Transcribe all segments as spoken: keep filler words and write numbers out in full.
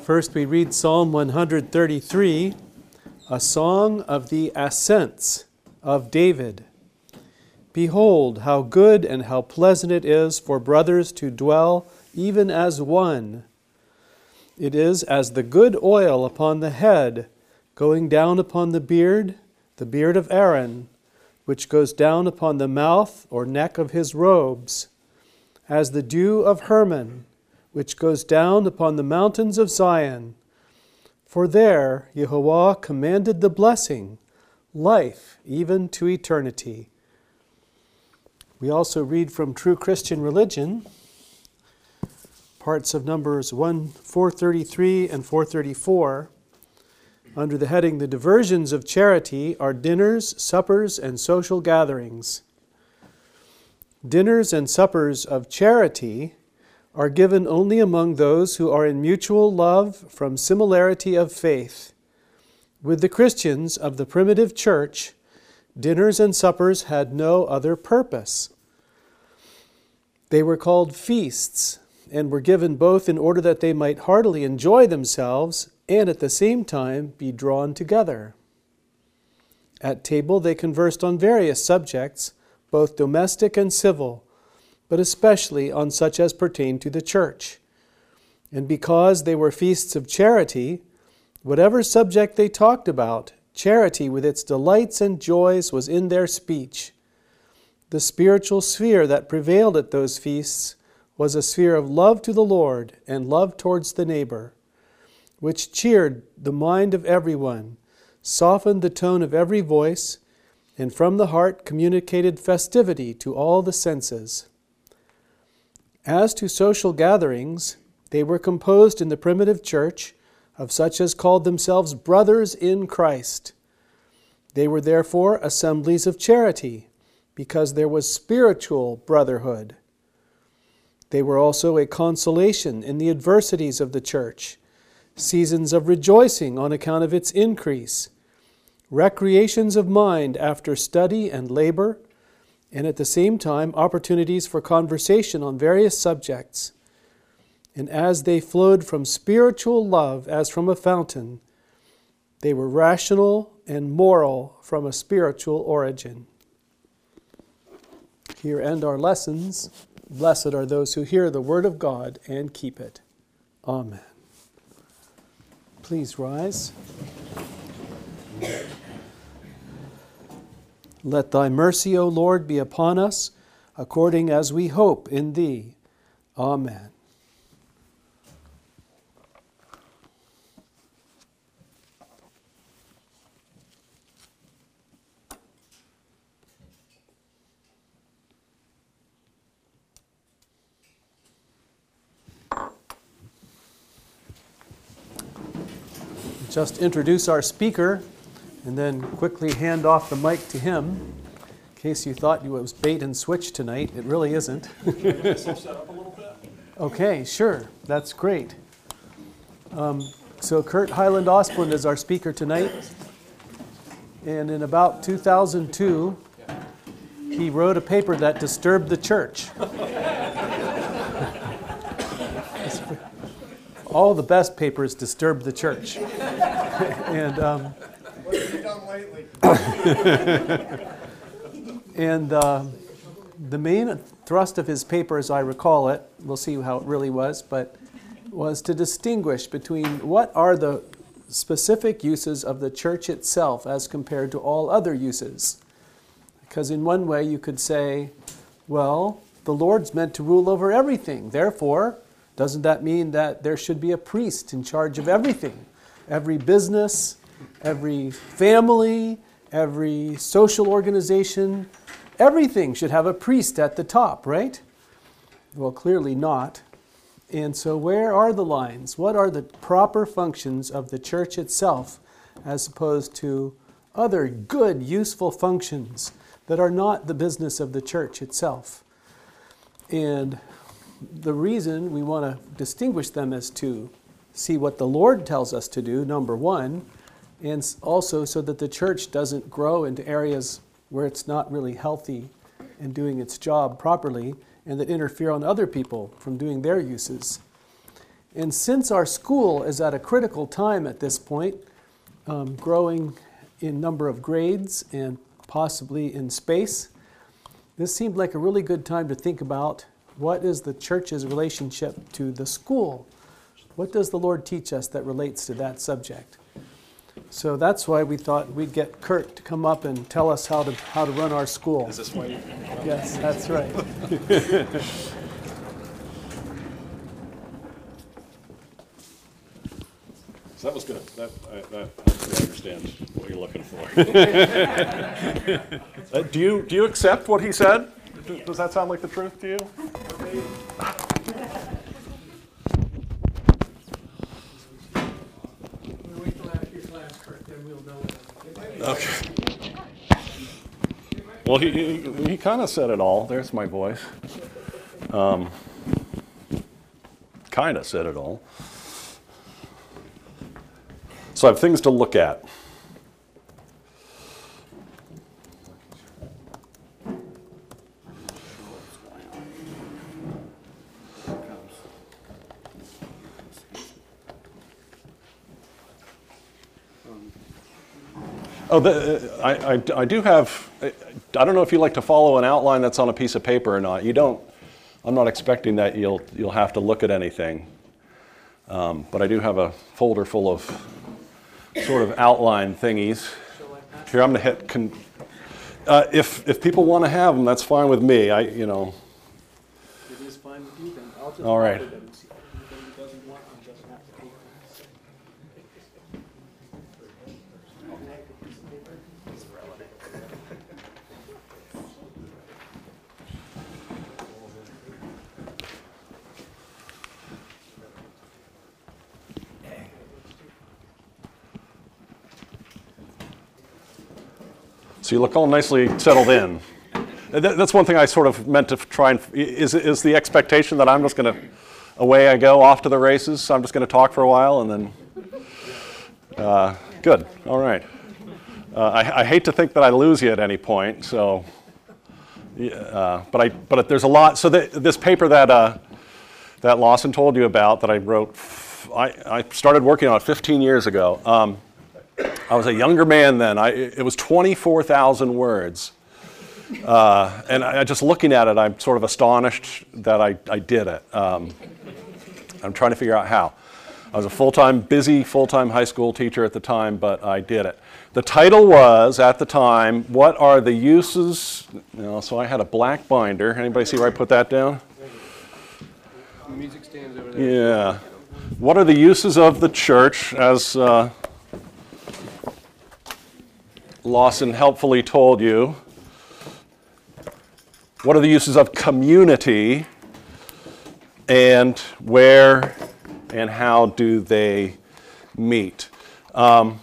First, we read Psalm one thirty-three, a song of the ascents of David. Behold, how good and how pleasant it is for brothers to dwell even as one. It is as the good oil upon the head, going down upon the beard, the beard of Aaron, which goes down upon the mouth or neck of his robes, as the dew of Hermon, which goes down upon the mountains of Zion. For there Yehovah commanded the blessing, life even to eternity. We also read from True Christian Religion, parts of Numbers one, four thirty-three and four thirty-four. Under the heading, The Diversions of Charity are dinners, suppers, and social gatherings. Dinners and suppers of charity are given only among those who are in mutual love from similarity of faith. With the Christians of the primitive church, dinners and suppers had no other purpose. They were called feasts and were given both in order that they might heartily enjoy themselves and at the same time be drawn together. At table they conversed on various subjects, both domestic and civil, but especially on such as pertain to the church. And because they were feasts of charity, whatever subject they talked about, charity with its delights and joys was in their speech. The spiritual sphere that prevailed at those feasts was a sphere of love to the Lord and love towards the neighbor, which cheered the mind of everyone, softened the tone of every voice, and from the heart communicated festivity to all the senses. As to social gatherings, they were composed in the primitive church of such as called themselves brothers in Christ. They were therefore assemblies of charity, because there was spiritual brotherhood. They were also a consolation in the adversities of the church, seasons of rejoicing on account of its increase, recreations of mind after study and labor, and at the same time opportunities for conversation on various subjects. And as they flowed from spiritual love as from a fountain, they were rational and moral from a spiritual origin. Here end our lessons. Blessed are those who hear the word of God and keep it. Amen. Please rise. Let thy mercy, O Lord, be upon us, according as we hope in thee. Amen. Just introduce our speaker and then quickly hand off the mic to him. In case you thought it was bait and switch tonight, it really isn't. Okay, sure. That's great. Um, so Kurt Highland Osplund is our speaker tonight. And in about two thousand two, he wrote a paper that disturbed the church. All the best papers disturb the church. and um, what have you done lately? and uh, the main thrust of his paper, as I recall it, we'll see how it really was, but was to distinguish between what are the specific uses of the church itself as compared to all other uses. Because in one way you could say, well, the Lord's meant to rule over everything. Therefore, doesn't that mean that there should be a priest in charge of everything? Every business, every family, every social organization, everything should have a priest at the top, right? Well, clearly not. And so where are the lines? What are the proper functions of the church itself as opposed to other good, useful functions that are not the business of the church itself? And the reason we want to distinguish them is to see what the Lord tells us to do, number one, and also so that the church doesn't grow into areas where it's not really healthy and doing its job properly, and that interfere on other people from doing their uses. And since our school is at a critical time at this point, um, growing in number of grades and possibly in space, this seemed like a really good time to think about what is the church's relationship to the school. What does the Lord teach us that relates to that subject? So that's why we thought we'd get Kurt to come up and tell us how to how to run our school. Is this why you? Yes, that's right. So that was good. That, I, that I understand what you're looking for. uh, do you do you accept what he said? Does that sound like the truth to you? Okay. Well, he he, he kind of said it all. There's my voice. Um, kind of said it all. So I have things to look at. Oh, the, I, I, I do have, I don't know if you like to follow an outline that's on a piece of paper or not. You don't, I'm not expecting that you'll, you'll have to look at anything. Um, but I do have a folder full of sort of outline thingies. Here, I'm going to hit, con, uh, if, if people want to have them, that's fine with me. I, you know. It is fine with you then. I'll just All right. them and see if anybody doesn't want them, doesn't have to take them. So you look all nicely settled in. That's one thing I sort of meant to try and, is, is the expectation that I'm just going to, away I go off to the races, so I'm just going to talk for a while and then, uh, good, all right. Uh, I, I hate to think that I lose you at any point, so, uh, but I, but there's a lot, so the, this paper that, uh, that Lawson told you about that I wrote, I, I started working on it fifteen years ago. Um, I was a younger man then. I, it was twenty-four thousand words. Uh, and I, just looking at it, I'm sort of astonished that I, I did it. Um, I'm trying to figure out how. I was a full-time, busy full-time high school teacher at the time, but I did it. The title was, at the time, What Are the Uses, you know, so I had a black binder. Anybody see where I put that down? The music stands over there. Yeah. What are the uses of the church, as uh, Lawson helpfully told you? What are the uses of community, and where and how do they meet? Um,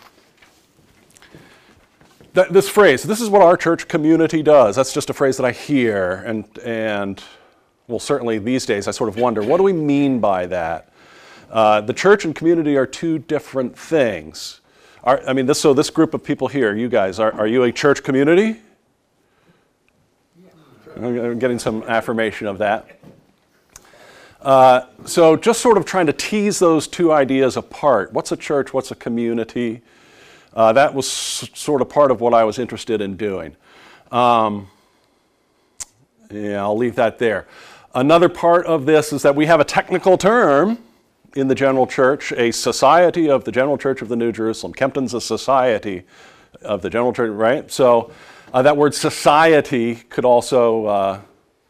th- this phrase, this is what our church community does. That's just a phrase that I hear, and, and well, certainly these days I sort of wonder, what do we mean by that? Uh, the church and community are two different things. Are, I mean, this, so this group of people here, you guys, are, are you a church community? I'm getting some affirmation of that. Uh, so just sort of trying to tease those two ideas apart. What's a church? What's a community? Uh, that was s- sort of part of what I was interested in doing. Um, yeah, I'll leave that there. Another part of this is that we have a technical term in the general church, a society of the general church of the New Jerusalem. Kempton's a society of the general church, right? So uh, that word society could also, uh,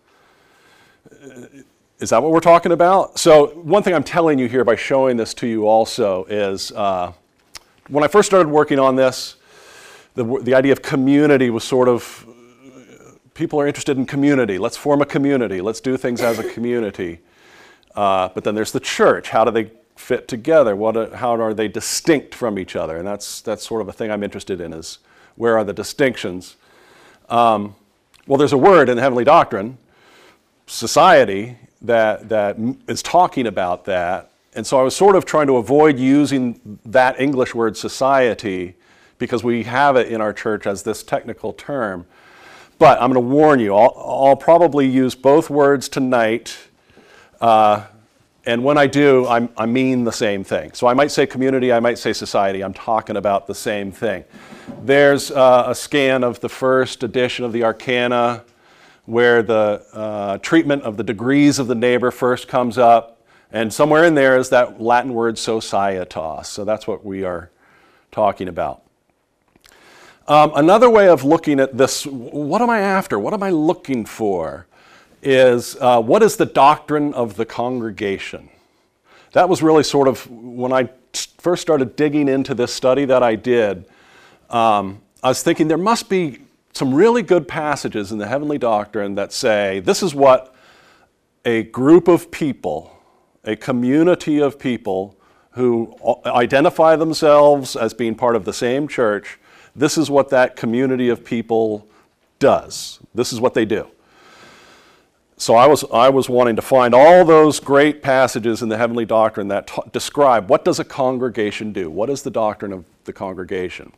is that what we're talking about? So one thing I'm telling you here by showing this to you also is, uh, when I first started working on this, the, the idea of community was sort of, people are interested in community. Let's form a community. Let's do things as a community. Uh, but then there's the church. How do they fit together? What? How are they distinct from each other? And that's that's sort of a thing I'm interested in, is where are the distinctions? Um, well, there's a word in the Heavenly Doctrine, society, that that is talking about that. And so I was sort of trying to avoid using that English word society because we have it in our church as this technical term. But I'm going to warn you, I'll, I'll probably use both words tonight. Uh, And when I do, I'm, I mean the same thing. So I might say community, I might say society. I'm talking about the same thing. There's uh, a scan of the first edition of the Arcana where the uh, treatment of the degrees of the neighbor first comes up. And somewhere in there is that Latin word societas. So that's what we are talking about. Um, another way of looking at this, what am I after? What am I looking for? Is uh, what is the doctrine of the congregation? That was really sort of, when I first started digging into this study that I did, um, I was thinking there must be some really good passages in the heavenly doctrine that say this is what a group of people, a community of people who identify themselves as being part of the same church, this is what that community of people does. This is what they do. So I was, I was wanting to find all those great passages in the heavenly doctrine that ta- describe what does a congregation do? What is the doctrine of the congregation?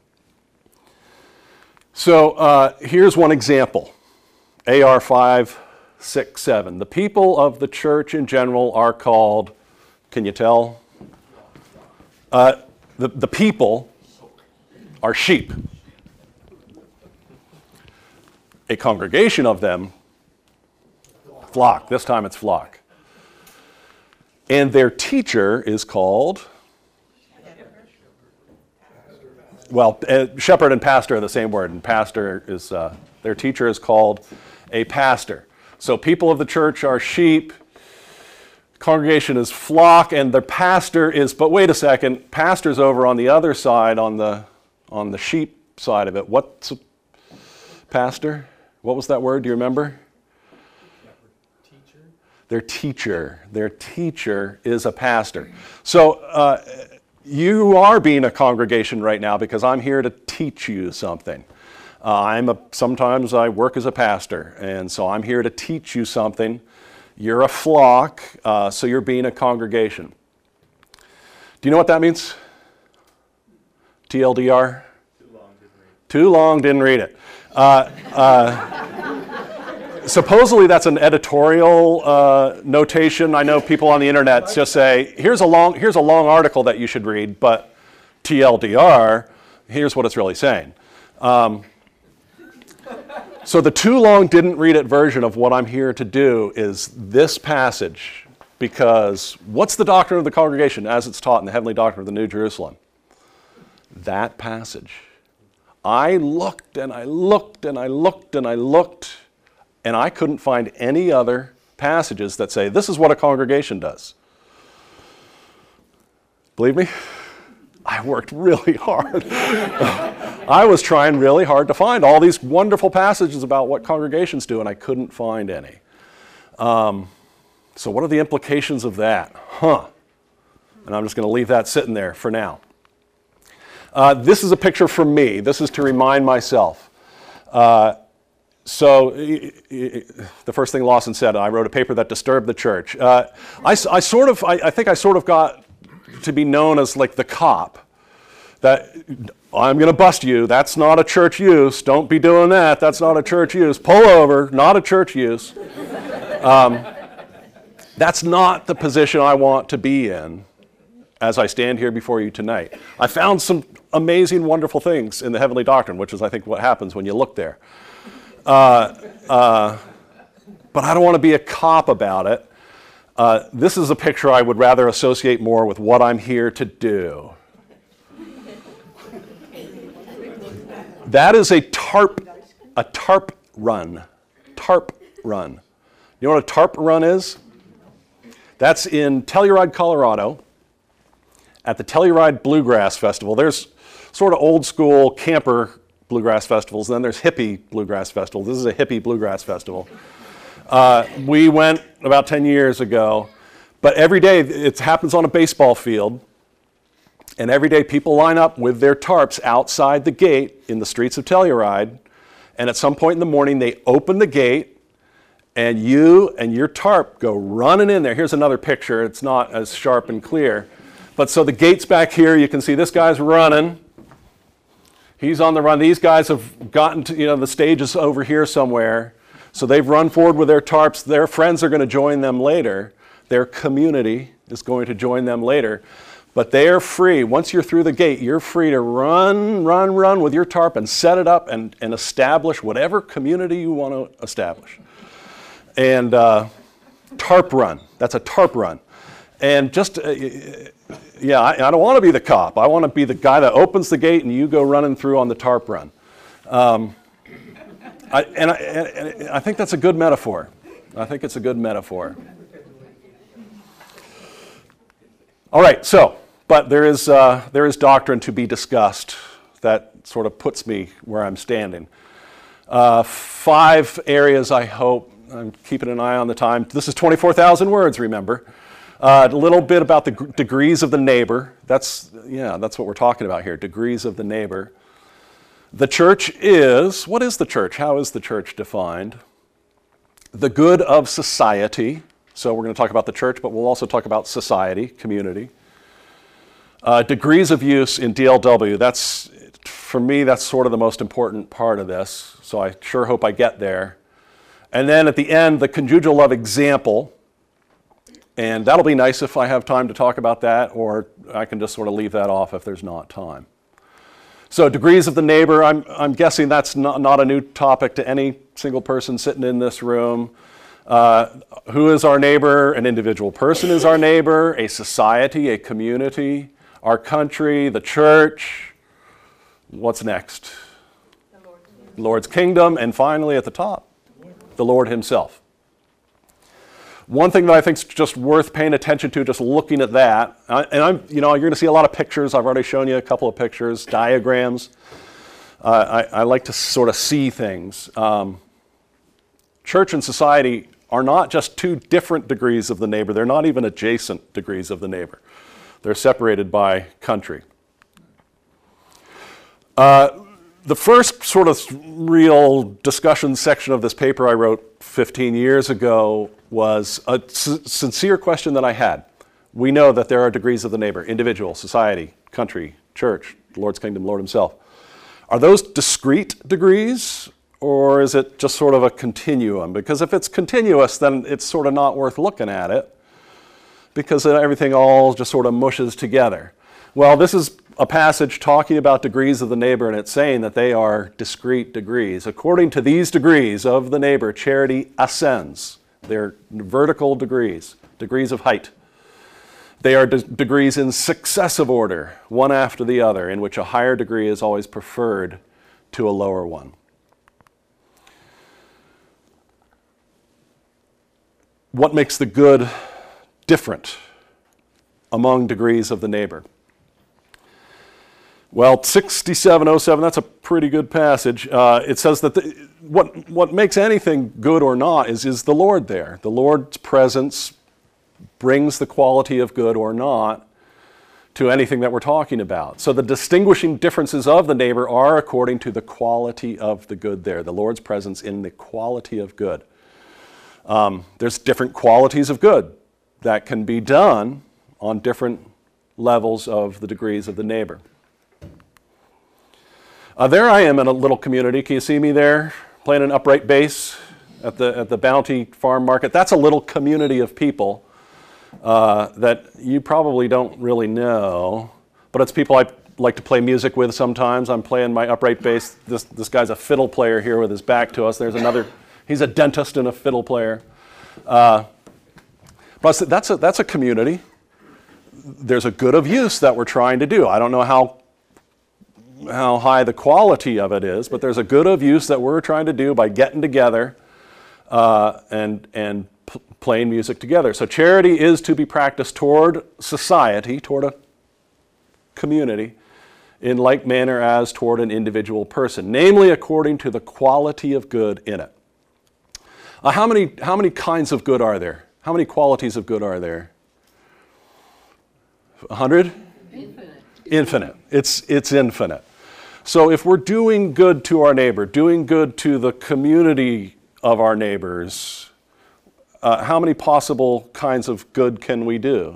So uh, here's one example, A R five six seven. The people of the church in general are called, can you tell? Uh, the, the people are sheep. A congregation of them, flock. This time it's flock. And their teacher is called, well, uh, shepherd and pastor are the same word, and pastor is, uh, their teacher is called a pastor. So people of the church are sheep, congregation is flock, and their pastor is, but wait a second, pastor's over on the other side, on the on the sheep side of it. What's a pastor? What was that word? Do you remember? Teacher. Their teacher. Their teacher is a pastor. So uh, you are being a congregation right now because I'm here to teach you something. Uh, I'm a, sometimes I work as a pastor, and so I'm here to teach you something. You're a flock, uh, so you're being a congregation. Do you know what that means? T L D R? Too long, didn't read it. Too long, didn't read it. Uh, uh, supposedly that's an editorial uh, notation. I know people on the internet just say, here's a long, here's a long article that you should read, but T L D R, here's what it's really saying. Um, so the too long, didn't read it version of what I'm here to do is this passage, because what's the doctrine of the congregation as it's taught in the heavenly doctrine of the New Jerusalem? That passage. I looked and I looked and I looked and I looked, and I couldn't find any other passages that say this is what a congregation does. Believe me, I worked really hard. I was trying really hard to find all these wonderful passages about what congregations do, and I couldn't find any. Um, so what are the implications of that? Huh. And I'm just going to leave that sitting there for now. Uh, this is a picture from me. This is to remind myself. Uh, so y- y- the first thing Lawson said, I wrote a paper that disturbed the church. Uh, I, I sort of, I, I think I sort of got to be known as like the cop. That I'm going to bust you. That's not a church use. Don't be doing that. That's not a church use. Pull over. Not a church use. Um, that's not the position I want to be in as I stand here before you tonight. I found some amazing, wonderful things in the heavenly doctrine, which is, I think, what happens when you look there. Uh, uh, but I don't want to be a cop about it. Uh, this is a picture I would rather associate more with what I'm here to do. That is a tarp, a tarp run. Tarp run. You know what a tarp run is? That's in Telluride, Colorado, at the Telluride Bluegrass Festival. There's sort of old school camper bluegrass festivals, then there's hippie bluegrass festivals. This is a hippie bluegrass festival. Uh, we went about ten years ago, but every day it happens on a baseball field, and every day people line up with their tarps outside the gate in the streets of Telluride, and at some point in the morning they open the gate, and you and your tarp go running in there. Here's another picture. It's not as sharp and clear. But so the gate's back here. You can see this guy's running. He's on the run. These guys have gotten to, you know, the stage is over here somewhere. So they've run forward with their tarps. Their friends are going to join them later. Their community is going to join them later. But they are free. Once you're through the gate, you're free to run, run, run with your tarp and set it up and, and establish whatever community you want to establish. And uh, tarp run. That's a tarp run. And just, uh, yeah, I, I don't want to be the cop. I want to be the guy that opens the gate and you go running through on the tarp run. Um, I, and, I, and I think that's a good metaphor. I think it's a good metaphor. All right, so, but there is, uh, there is doctrine to be discussed that sort of puts me where I'm standing. Uh, five areas, I hope. I'm keeping an eye on the time. This is twenty-four thousand words, remember. Uh, a little bit about the g- degrees of the neighbor. That's, yeah, that's what we're talking about here, degrees of the neighbor. The church is, what is the church? How is the church defined? The good of society. So we're going to talk about the church, but we'll also talk about society, community. Uh, degrees of use in D L W. That's, for me, that's sort of the most important part of this. So I sure hope I get there. And then at the end, the conjugal love example. And that'll be nice if I have time to talk about that, or I can just sort of leave that off if there's not time. So degrees of the neighbor, I'm, I'm guessing that's not, not a new topic to any single person sitting in this room. Uh, who is our neighbor? An individual person is our neighbor, a society, a community, our country, the church. What's next? The Lord's kingdom. Lord's kingdom, and finally at the top, the Lord himself. One thing that I think is just worth paying attention to, just looking at that, uh, and I'm, you know, you're going to see a lot of pictures. I've already shown you a couple of pictures, diagrams. Uh, I, I like to sort of see things. Um, church and society are not just two different degrees of the neighbor. They're not even adjacent degrees of the neighbor. They're separated by country. Uh, the first sort of real discussion section of this paper I wrote fifteen years ago was a s- sincere question that I had. We know that there are degrees of the neighbor, individual, society, country, church, the Lord's kingdom, Lord himself. Are those discrete degrees, or is it just sort of a continuum? Because if it's continuous, then it's sort of not worth looking at it, because everything all just sort of mushes together. Well, this is a passage talking about degrees of the neighbor, and it's saying that they are discrete degrees. According to these degrees of the neighbor, charity ascends. They're vertical degrees, degrees of height. They are de- degrees in successive order, one after the other, in which a higher degree is always preferred to a lower one. What makes the good different among degrees of the neighbor? Well, sixty-seven oh seven, that's a pretty good passage. Uh, it says that the, what, what makes anything good or not is, is the Lord there. The Lord's presence brings the quality of good or not to anything that we're talking about. So the distinguishing differences of the neighbor are according to the quality of the good there, the Lord's presence in the quality of good. Um, there's different qualities of good that can be done on different levels of the degrees of the neighbor. Uh, there I am in a little community. Can you see me there playing an upright bass at the at the Bounty Farm Market? That's a little community of people uh, that you probably don't really know, but it's people I like to play music with sometimes. I'm playing my upright bass. This this guy's a fiddle player here with his back to us. There's another. He's a dentist and a fiddle player. Uh, but that's a that's a community. There's a good of use that we're trying to do. I don't know how. how high the quality of it is, but there's a good of use that we're trying to do by getting together uh, and and p- playing music together. So charity is to be practiced toward society, toward a community, in like manner as toward an individual person, namely according to the quality of good in it. Uh, how many how many kinds of good are there? How many qualities of good are there? A hundred? Infinite. Infinite. It's it's infinite. So if we're doing good to our neighbor, doing good to the community of our neighbors, uh, how many possible kinds of good can we do?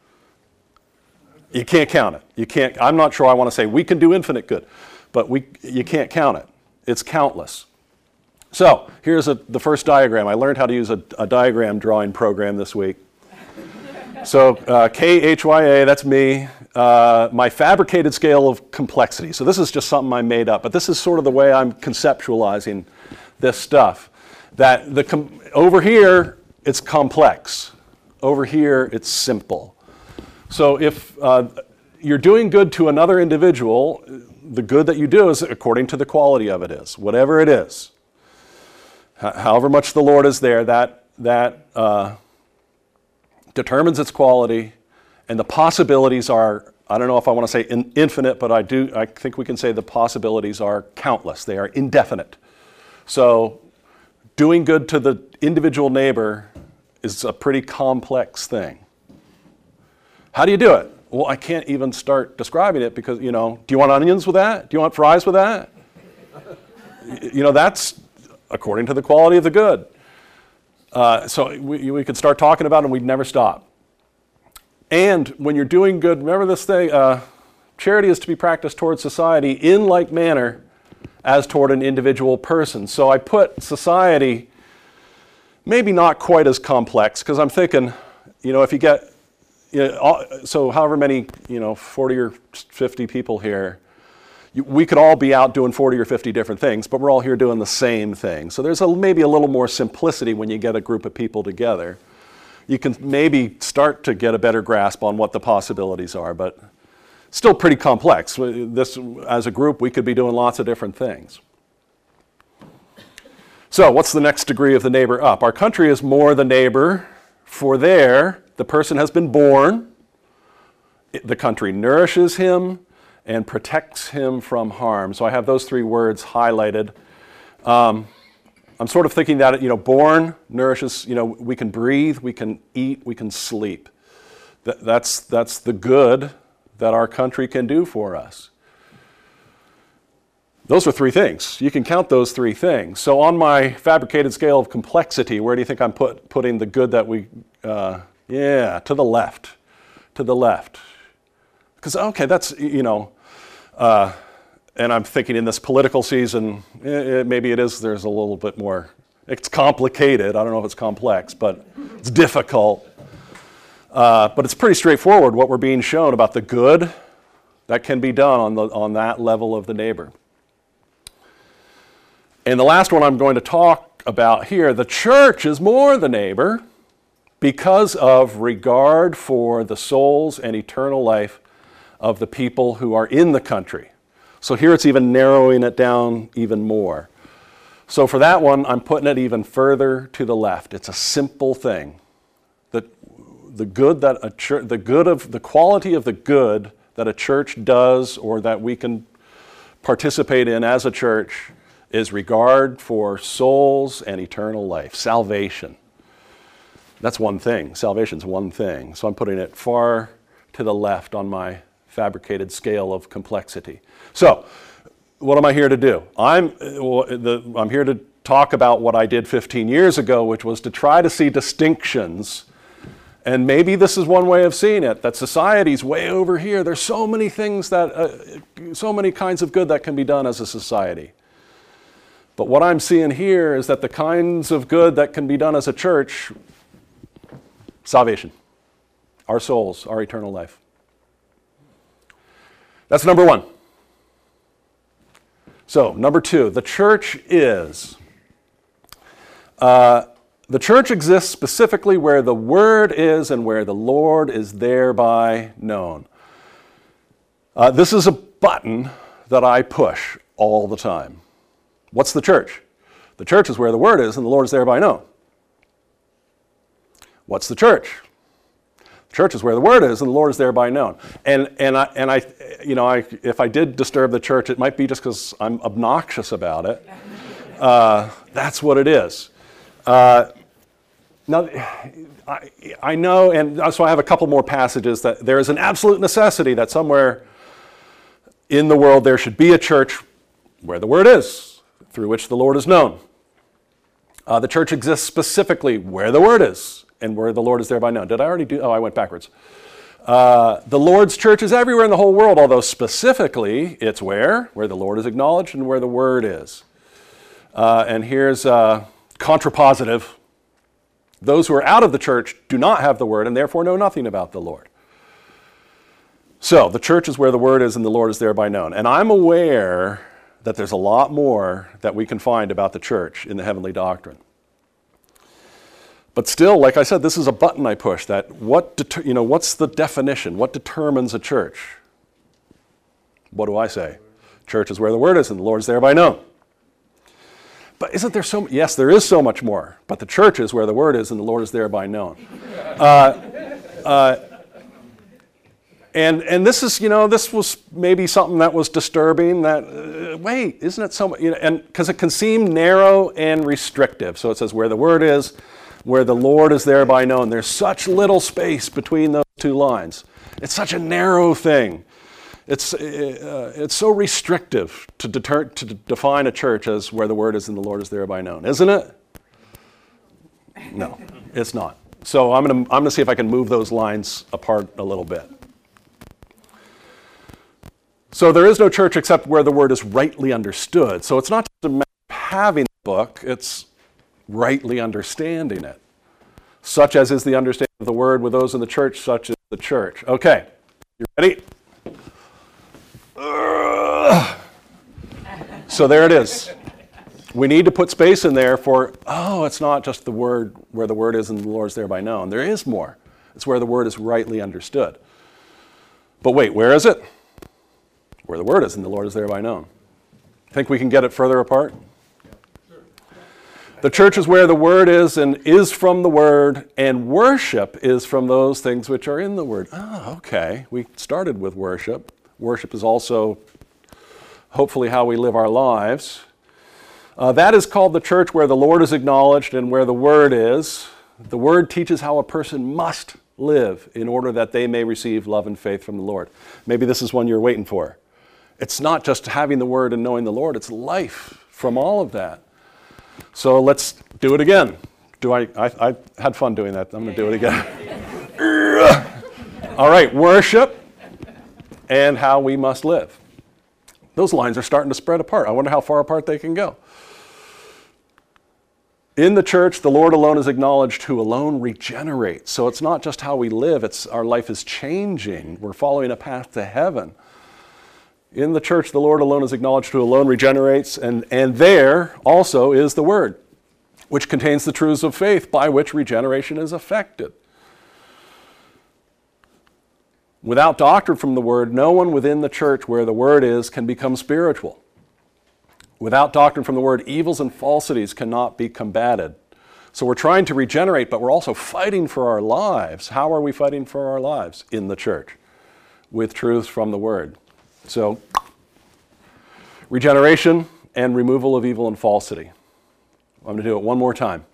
You can't count it. You can't. I'm not sure I want to say we can do infinite good, but we you can't count it. It's countless. So here's a, the first diagram. I learned how to use a, a diagram drawing program this week. So uh, K H Y A, that's me. Uh, my fabricated scale of complexity. So this is just something I made up, but this is sort of the way I'm conceptualizing this stuff. That the com- over here, it's complex. Over here, it's simple. So if uh, you're doing good to another individual, the good that you do is according to the quality of it is, whatever it is. H- however much the Lord is there, that, that uh, determines its quality, and the possibilities are, I don't know if I want to say in, infinite, but I do, I think we can say the possibilities are countless. They are indefinite. So doing good to the individual neighbor is a pretty complex thing. How do you do it? Well, I can't even start describing it because, you know, do you want onions with that? Do you want fries with that? You know, that's according to the quality of the good. Uh, so we, we could start talking about it and we'd never stop. And when you're doing good, remember this thing, uh, charity is to be practiced towards society in like manner as toward an individual person. So I put society maybe not quite as complex because I'm thinking, you know, if you get, you know, all, so however many, you know, forty or fifty people here, you, we could all be out doing forty or fifty different things, but we're all here doing the same thing. So there's a, maybe a little more simplicity when you get a group of people together. You can maybe start to get a better grasp on what the possibilities are, but still pretty complex. This, as a group, we could be doing lots of different things. So what's the next degree of the neighbor up? Our country is more the neighbor, for there the person has been born, the country nourishes him, and protects him from harm. So I have those three words highlighted. Um, I'm sort of thinking that, you know, born nourishes, you know, we can breathe, we can eat, we can sleep. That, that's, that's the good that our country can do for us. Those are three things. You can count those three things. So on my fabricated scale of complexity, where do you think I'm put, putting the good that we, uh, yeah, to the left, to the left. Because, okay, that's, you know, uh, and I'm thinking in this political season, eh, maybe it is, there's a little bit more, it's complicated. I don't know if it's complex, but it's difficult. Uh, but it's pretty straightforward what we're being shown about the good that can be done on, the, on that level of the neighbor. And the last one I'm going to talk about here, the church is more the neighbor because of regard for the souls and eternal life of the people who are in the country. So here it's even narrowing it down even more. So for that one, I'm putting it even further to the left. It's a simple thing. The, the good that a church, the good of the quality of the good that a church does or that we can participate in as a church is regard for souls and eternal life, salvation. That's one thing. Salvation's one thing. So I'm putting it far to the left on my fabricated scale of complexity. So, what am I here to do? I'm, well, the, I'm here to talk about what I did fifteen years ago, which was to try to see distinctions. And maybe this is one way of seeing it, that society's way over here. There's so many things that, uh, so many kinds of good that can be done as a society. But what I'm seeing here is that the kinds of good that can be done as a church, salvation, our souls, our eternal life. That's number one. So, number two, the church is. Uh, the church exists specifically where the Word is and where the Lord is thereby known. Uh, this is a button that I push all the time. What's the church? The church is where the Word is and the Lord is thereby known. What's the church? The church is where the Word is and the Lord is thereby known. And and I and I, you know, I, if I did disturb the church, it might be just because I'm obnoxious about it. Uh, that's what it is. Uh, now, I, I know, and so I have a couple more passages that there is an absolute necessity that somewhere in the world there should be a church where the Word is, through which the Lord is known. Uh, the church exists specifically where the Word is and where the Lord is thereby known. Did I already do? Oh, I went backwards. Uh, the Lord's church is everywhere in the whole world, although specifically it's where? Where the Lord is acknowledged and where the Word is. Uh, and here's uh, contrapositive. Those who are out of the church do not have the word and therefore know nothing about the Lord. So the church is where the word is and the Lord is thereby known. And I'm aware that there's a lot more that we can find about the church in the heavenly doctrine. But still, like I said, this is a button I push, that what deter, you know, what's the definition? What determines a church? What do I say? Church is where the word is and the Lord is thereby known. But isn't there so, yes, there is so much more, but the church is where the word is and the Lord is thereby known. Uh, uh, and and this is, you know, this was maybe something that was disturbing, that, uh, wait, isn't it so much, you know, and because it can seem narrow and restrictive. So it says where the word is, where the Lord is thereby known. There's such little space between those two lines. It's such a narrow thing. It's uh, it's so restrictive to deter, to define a church as where the word is and the Lord is thereby known, isn't it? No, it's not. So I'm going to I'm going to see if I can move those lines apart a little bit. So there is no church except where the word is rightly understood. So it's not just a matter of having the book; it's rightly understanding it, such as is the understanding of the word with those in the church, such as the church. Okay, you ready? So there it is. We need to put space in there for, oh, it's not just the word where the word is and the Lord is thereby known. There is more. It's where the word is rightly understood. But wait, where is it? Where the word is and the Lord is thereby known. Think we can get it further apart? The church is where the word is and is from the word, and worship is from those things which are in the word. Oh, okay. We started with worship. Worship is also hopefully how we live our lives. Uh, that is called the church where the Lord is acknowledged and where the word is. The word teaches how a person must live in order that they may receive love and faith from the Lord. Maybe this is one you're waiting for. It's not just having the word and knowing the Lord, it's life from all of that. So let's do it again. Do I, I, I had fun doing that. I'm going to do it again. All right, worship and how we must live. Those lines are starting to spread apart. I wonder how far apart they can go. In the church, the Lord alone is acknowledged, who alone regenerates. So it's not just how we live, it's our life is changing. We're following a path to heaven. In the church, the Lord alone is acknowledged, who alone regenerates, and, and there also is the word, which contains the truths of faith by which regeneration is effected. Without doctrine from the word, no one within the church where the word is can become spiritual. Without doctrine from the word, evils and falsities cannot be combated. So we're trying to regenerate, but we're also fighting for our lives. How are we fighting for our lives? In the church, with truths from the word. So, regeneration and removal of evil and falsity. I'm going to do it one more time.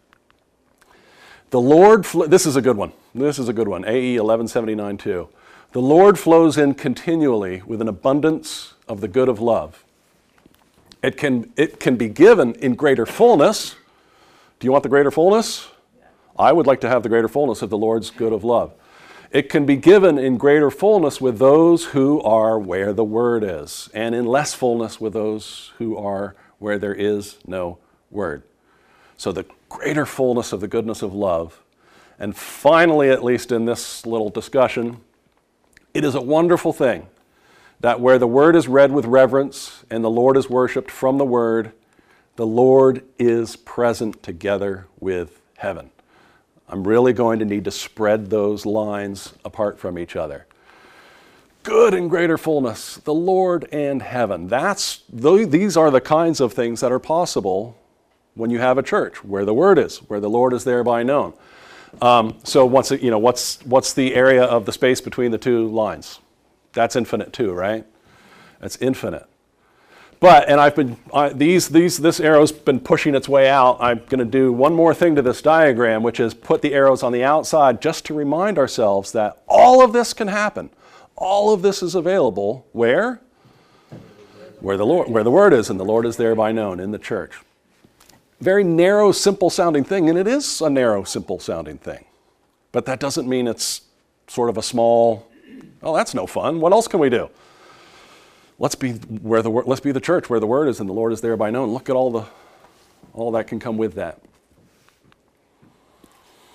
The Lord, fl- this is a good one. This is a good one. A E eleven seventy-nine two. The Lord flows in continually with an abundance of the good of love. It can, it can be given in greater fullness. Do you want the greater fullness? Yeah. I would like to have the greater fullness of the Lord's good of love. It can be given in greater fullness with those who are where the word is, and in less fullness with those who are where there is no word. So the greater fullness of the goodness of love. And finally, at least in this little discussion, it is a wonderful thing that where the word is read with reverence and the Lord is worshiped from the word, the Lord is present together with heaven. I'm really going to need to spread those lines apart from each other. Good and greater fullness, the Lord and heaven. That's, these are the kinds of things that are possible when you have a church, where the word is, where the Lord is thereby known. Um, so what's, you know, what's, what's the area of the space between the two lines? That's infinite too, right? That's infinite. But, and I've been, uh, these, these, this arrow's been pushing its way out. I'm going to do one more thing to this diagram, which is put the arrows on the outside just to remind ourselves that all of this can happen. All of this is available where? Where the Lord, where the word is, and the Lord is thereby known, in the church. Very narrow, simple sounding thing, and it is a narrow, simple sounding thing. But that doesn't mean it's sort of a small, oh, that's no fun. What else can we do? Let's be where the let's be the church where the word is and the Lord is thereby known. Look at all the all that can come with that.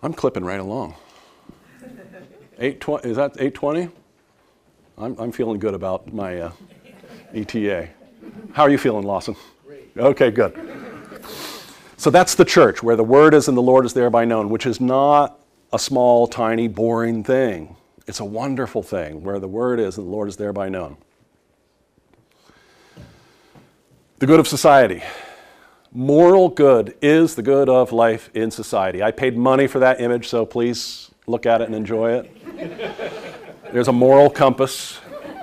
I'm clipping right along. eight twenty, is that eight twenty? I'm, I'm feeling good about my uh, E T A. How are you feeling, Lawson? Great. Okay, good. So that's the church, where the word is and the Lord is thereby known, which is not a small, tiny, boring thing. It's a wonderful thing, where the word is and the Lord is thereby known. The good of society. Moral good is the good of life in society. I paid money for that image, so please look at it and enjoy it. There's a moral compass.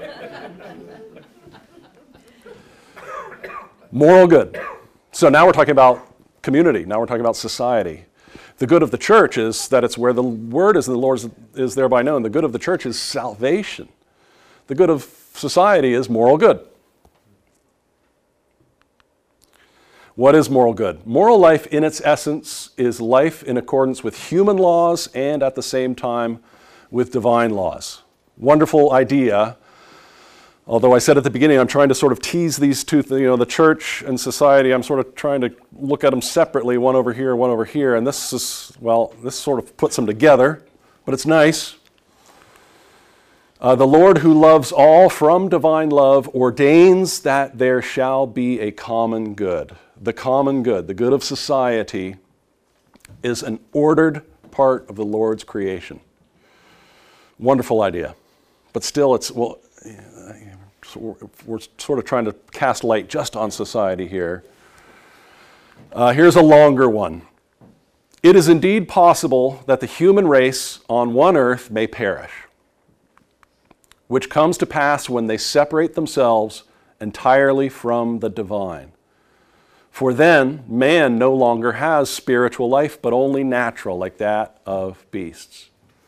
Moral good. So now we're talking about community. Now we're talking about society. The good of the church is that it's where the word is and the Lord is thereby known. The good of the church is salvation. The good of society is moral good. What is moral good? Moral life in its essence is life in accordance with human laws and at the same time with divine laws. Wonderful idea. Although I said at the beginning, I'm trying to sort of tease these two things, you know, the church and society, I'm sort of trying to look at them separately, one over here, one over here, and this is, well, this sort of puts them together, but it's nice. Uh, the Lord who loves all from divine love ordains that there shall be a common good. The common good, the good of society, is an ordered part of the Lord's creation. Wonderful idea. But still, it's, well, we're sort of trying to cast light just on society here. Uh, here's a longer one. It is indeed possible that the human race on one earth may perish, which comes to pass when they separate themselves entirely from the divine. For then, man no longer has spiritual life, but only natural, like that of beasts.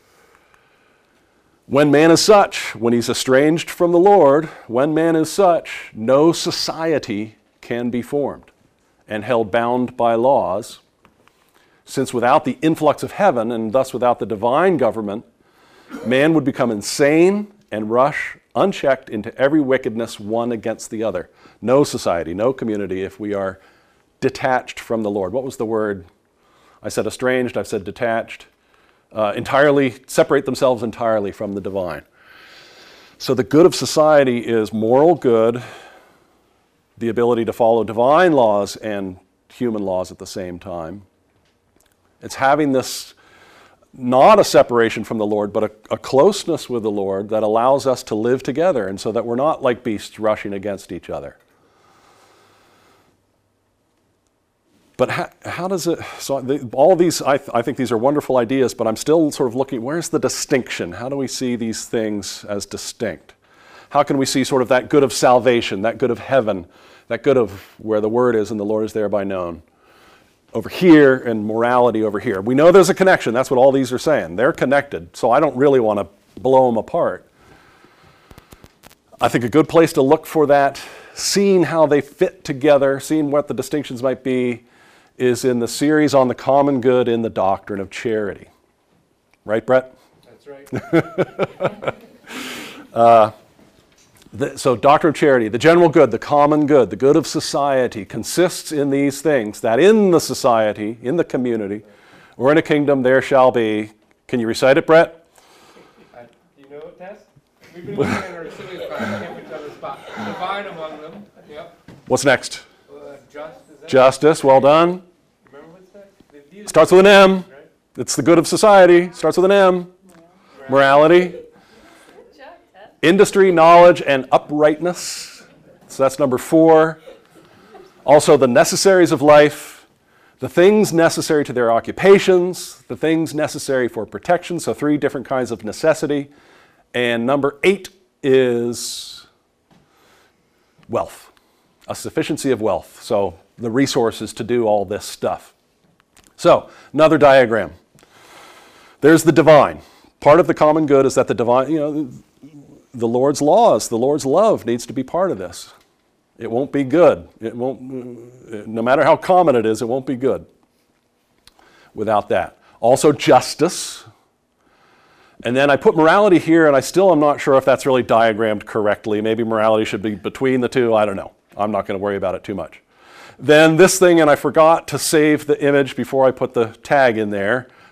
When man is such, when he's estranged from the Lord, when man is such, no society can be formed and held bound by laws, since without the influx of heaven, and thus without the divine government, man would become insane and rush unchecked into every wickedness one against the other. No society, no community if we are detached from the Lord. What was the word? I said estranged, I've said detached. Uh, entirely, separate themselves entirely from the divine. So the good of society is moral good, the ability to follow divine laws and human laws at the same time. It's having this, not a separation from the Lord, but a, a closeness with the Lord that allows us to live together, and so that we're not like beasts rushing against each other. But how, how does it, so the, all these, I, th- I think these are wonderful ideas, but I'm still sort of looking, where's the distinction? How do we see these things as distinct? How can we see sort of that good of salvation, that good of heaven, that good of where the word is and the Lord is thereby known, over here, and morality over here? We know there's a connection. That's what all these are saying. They're connected, so I don't really want to blow them apart. I think a good place to look for that, seeing how they fit together, seeing what the distinctions might be, is in the series on the common good in the doctrine of charity. Right, Brett? That's right. uh, the, so doctrine of charity, the general good, the common good, the good of society consists in these things, that in the society, in the community, or in a kingdom there shall be, can you recite it, Brett? Uh, you know it, Tess? We've been looking at our cities, but I can't put each other's spot. Divine among them. Yep. What's next? Uh, just, is that Justice, well done. Remember what's next? Starts with an M. Right? It's the good of society. Starts with an M. Morality. Industry, knowledge, and uprightness. So that's number four. Also the necessaries of life, the things necessary to their occupations, the things necessary for protection, so three different kinds of necessity. And number eight is wealth, a sufficiency of wealth, so the resources to do all this stuff. So, another diagram. There's the divine. Part of the common good is that the divine, you know, the Lord's laws, the Lord's love needs to be part of this. It won't be good. It won't, no matter how common it is, it won't be good without that. Also justice. And then I put morality here, and I still am not sure if that's really diagrammed correctly. Maybe morality should be between the two. I don't know. I'm not going to worry about it too much. Then this thing, and I forgot to save the image before I put the tag in there.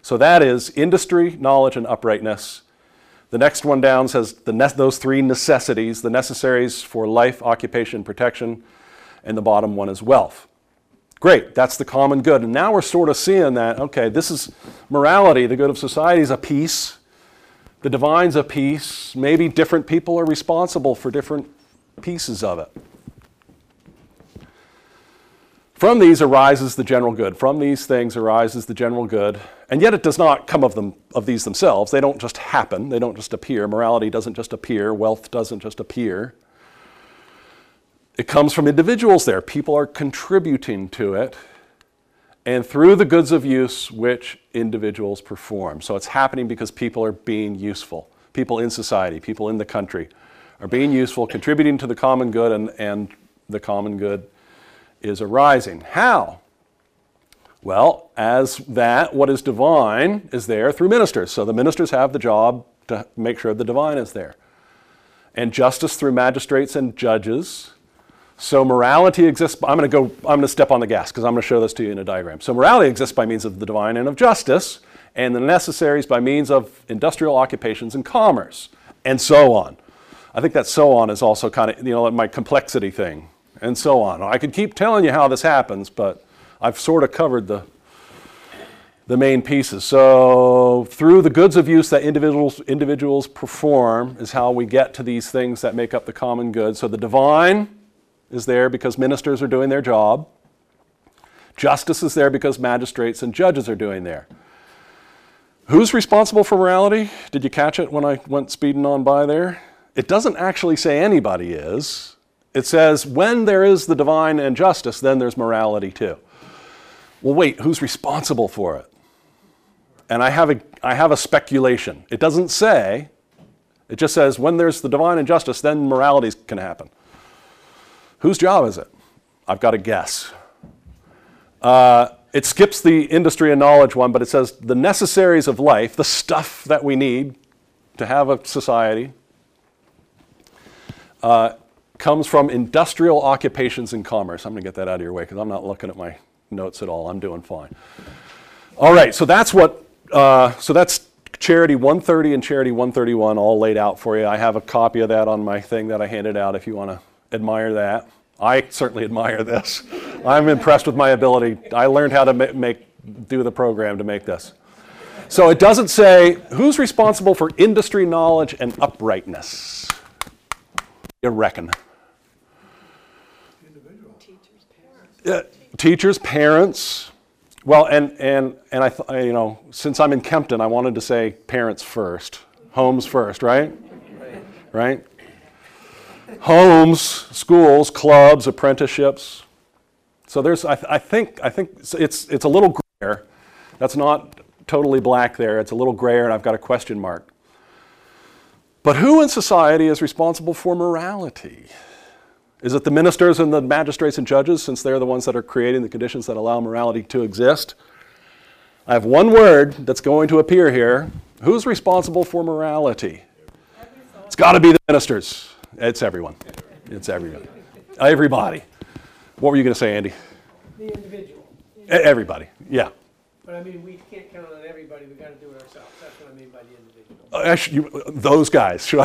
So that is industry, knowledge, and uprightness. The next one down says the ne- those three necessities, the necessaries for life, occupation, protection, and the bottom one is wealth. Great, that's the common good. And now we're sort of seeing that, okay, this is morality, the good of society is a piece, the divine's a piece, maybe different people are responsible for different pieces of it. From these arises the general good. From these things arises the general good. And yet it does not come of them of these themselves. They don't just happen. They don't just appear. Morality doesn't just appear. Wealth doesn't just appear. It comes from individuals there. People are contributing to it. And through the goods of use which individuals perform. So it's happening because people are being useful. People in society, people in the country are being useful, contributing to the common good, and, and the common good is arising. How? Well, as that, what is divine is there through ministers. So the ministers have the job to make sure the divine is there. And justice through magistrates and judges. So morality exists, I'm going to go, I'm going to step on the gas because I'm going to show this to you in a diagram. So morality exists by means of the divine and of justice, and the necessaries by means of industrial occupations and commerce, and so on. I think that so on is also kind of, you know, my complexity thing. And so on. I could keep telling you how this happens, but I've sort of covered the, the main pieces. So through the goods of use that individuals, individuals perform is how we get to these things that make up the common good. So the divine is there because ministers are doing their job. Justice is there because magistrates and judges are doing there. Who's responsible for morality? Did you catch it when I went speeding on by there? It doesn't actually say anybody is. It says, when there is the divine and justice, then there's morality too. Well, wait, who's responsible for it? And I have a, I have a speculation. It doesn't say, it just says, when there's the divine and justice, then morality can happen. Whose job is it? I've got a guess. Uh, it skips the industry and knowledge one, but it says the necessaries of life, the stuff that we need to have a society, uh, comes from industrial occupations and commerce. I'm going to get that out of your way because I'm not looking at my notes at all. I'm doing fine. All right, so that's what, uh, so that's Charity one thirty and Charity one thirty-one all laid out for you. I have a copy of that on my thing that I handed out if you want to admire that. I certainly admire this. I'm impressed with my ability. I learned how to ma- make, do the program to make this. So it doesn't say who's responsible for industry, knowledge, and uprightness. You reckon? Uh, teachers, parents. Well, and and and I, th- I, you know, since I'm in Kempton, I wanted to say parents first, homes first, right? Right. Homes, schools, clubs, apprenticeships. So there's, I, th- I think, I think it's it's a little grayer. That's not totally black there. It's a little grayer, and I've got a question mark. But who in society is responsible for morality? Is it the ministers and the magistrates and judges, since they're the ones that are creating the conditions that allow morality to exist? I have one word that's going to appear here. Who's responsible for morality? It's got to be the ministers. It's everyone. It's everyone. Everybody. What were you going to say, Andy? The individual. Everybody, yeah. But I mean, we can't count on everybody. We've got to do it ourselves. That's what I mean by the individual. Uh, should you, those guys, should I?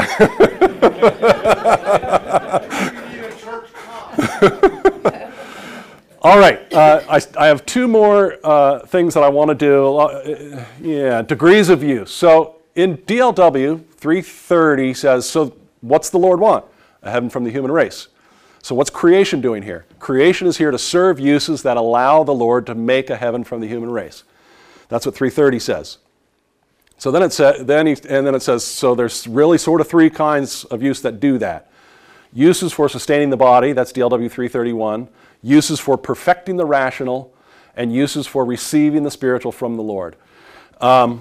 All right, uh, I, I have two more uh, things that I want to do. Uh, yeah, degrees of use. So in D L W, three thirty says, so what's the Lord want? A heaven from the human race. So what's creation doing here? Creation is here to serve uses that allow the Lord to make a heaven from the human race. That's what three thirty says. So then it says, then he, and then it says, so there's really sort of three kinds of use that do that. Uses for sustaining the body, that's D L W three thirty-one. Uses for perfecting the rational, and uses for receiving the spiritual from the Lord. Um,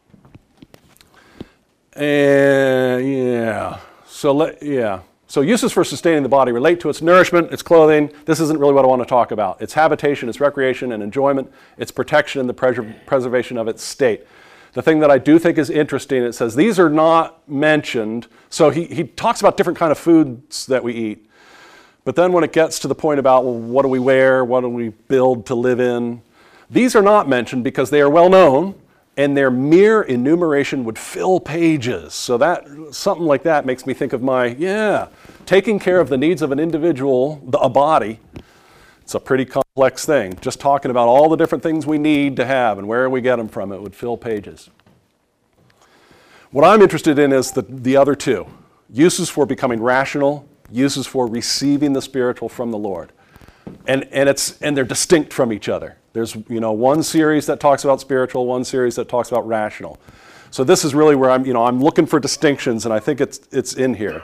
and yeah, so let, yeah. So uses for sustaining the body relate to its nourishment, its clothing. This isn't really what I want to talk about. Its habitation, its recreation and enjoyment, its protection and the pres- preservation of its state. The thing that I do think is interesting, it says these are not mentioned. So he, he talks about different kind of foods that we eat. But then when it gets to the point about, well, what do we wear? What do we build to live in? These are not mentioned because they are well known and their mere enumeration would fill pages. So that, something like that makes me think of my, yeah, taking care of the needs of an individual, the, a body. It's a pretty complex thing. Just talking about all the different things we need to have and where we get them from, it would fill pages. What I'm interested in is the, the other two. Uses for becoming rational, uses for receiving the spiritual from the Lord. And, and, it's, and they're distinct from each other. There's, you know, one series that talks about spiritual, one series that talks about rational. So this is really where I'm, you know, I'm looking for distinctions, and I think it's, it's in here.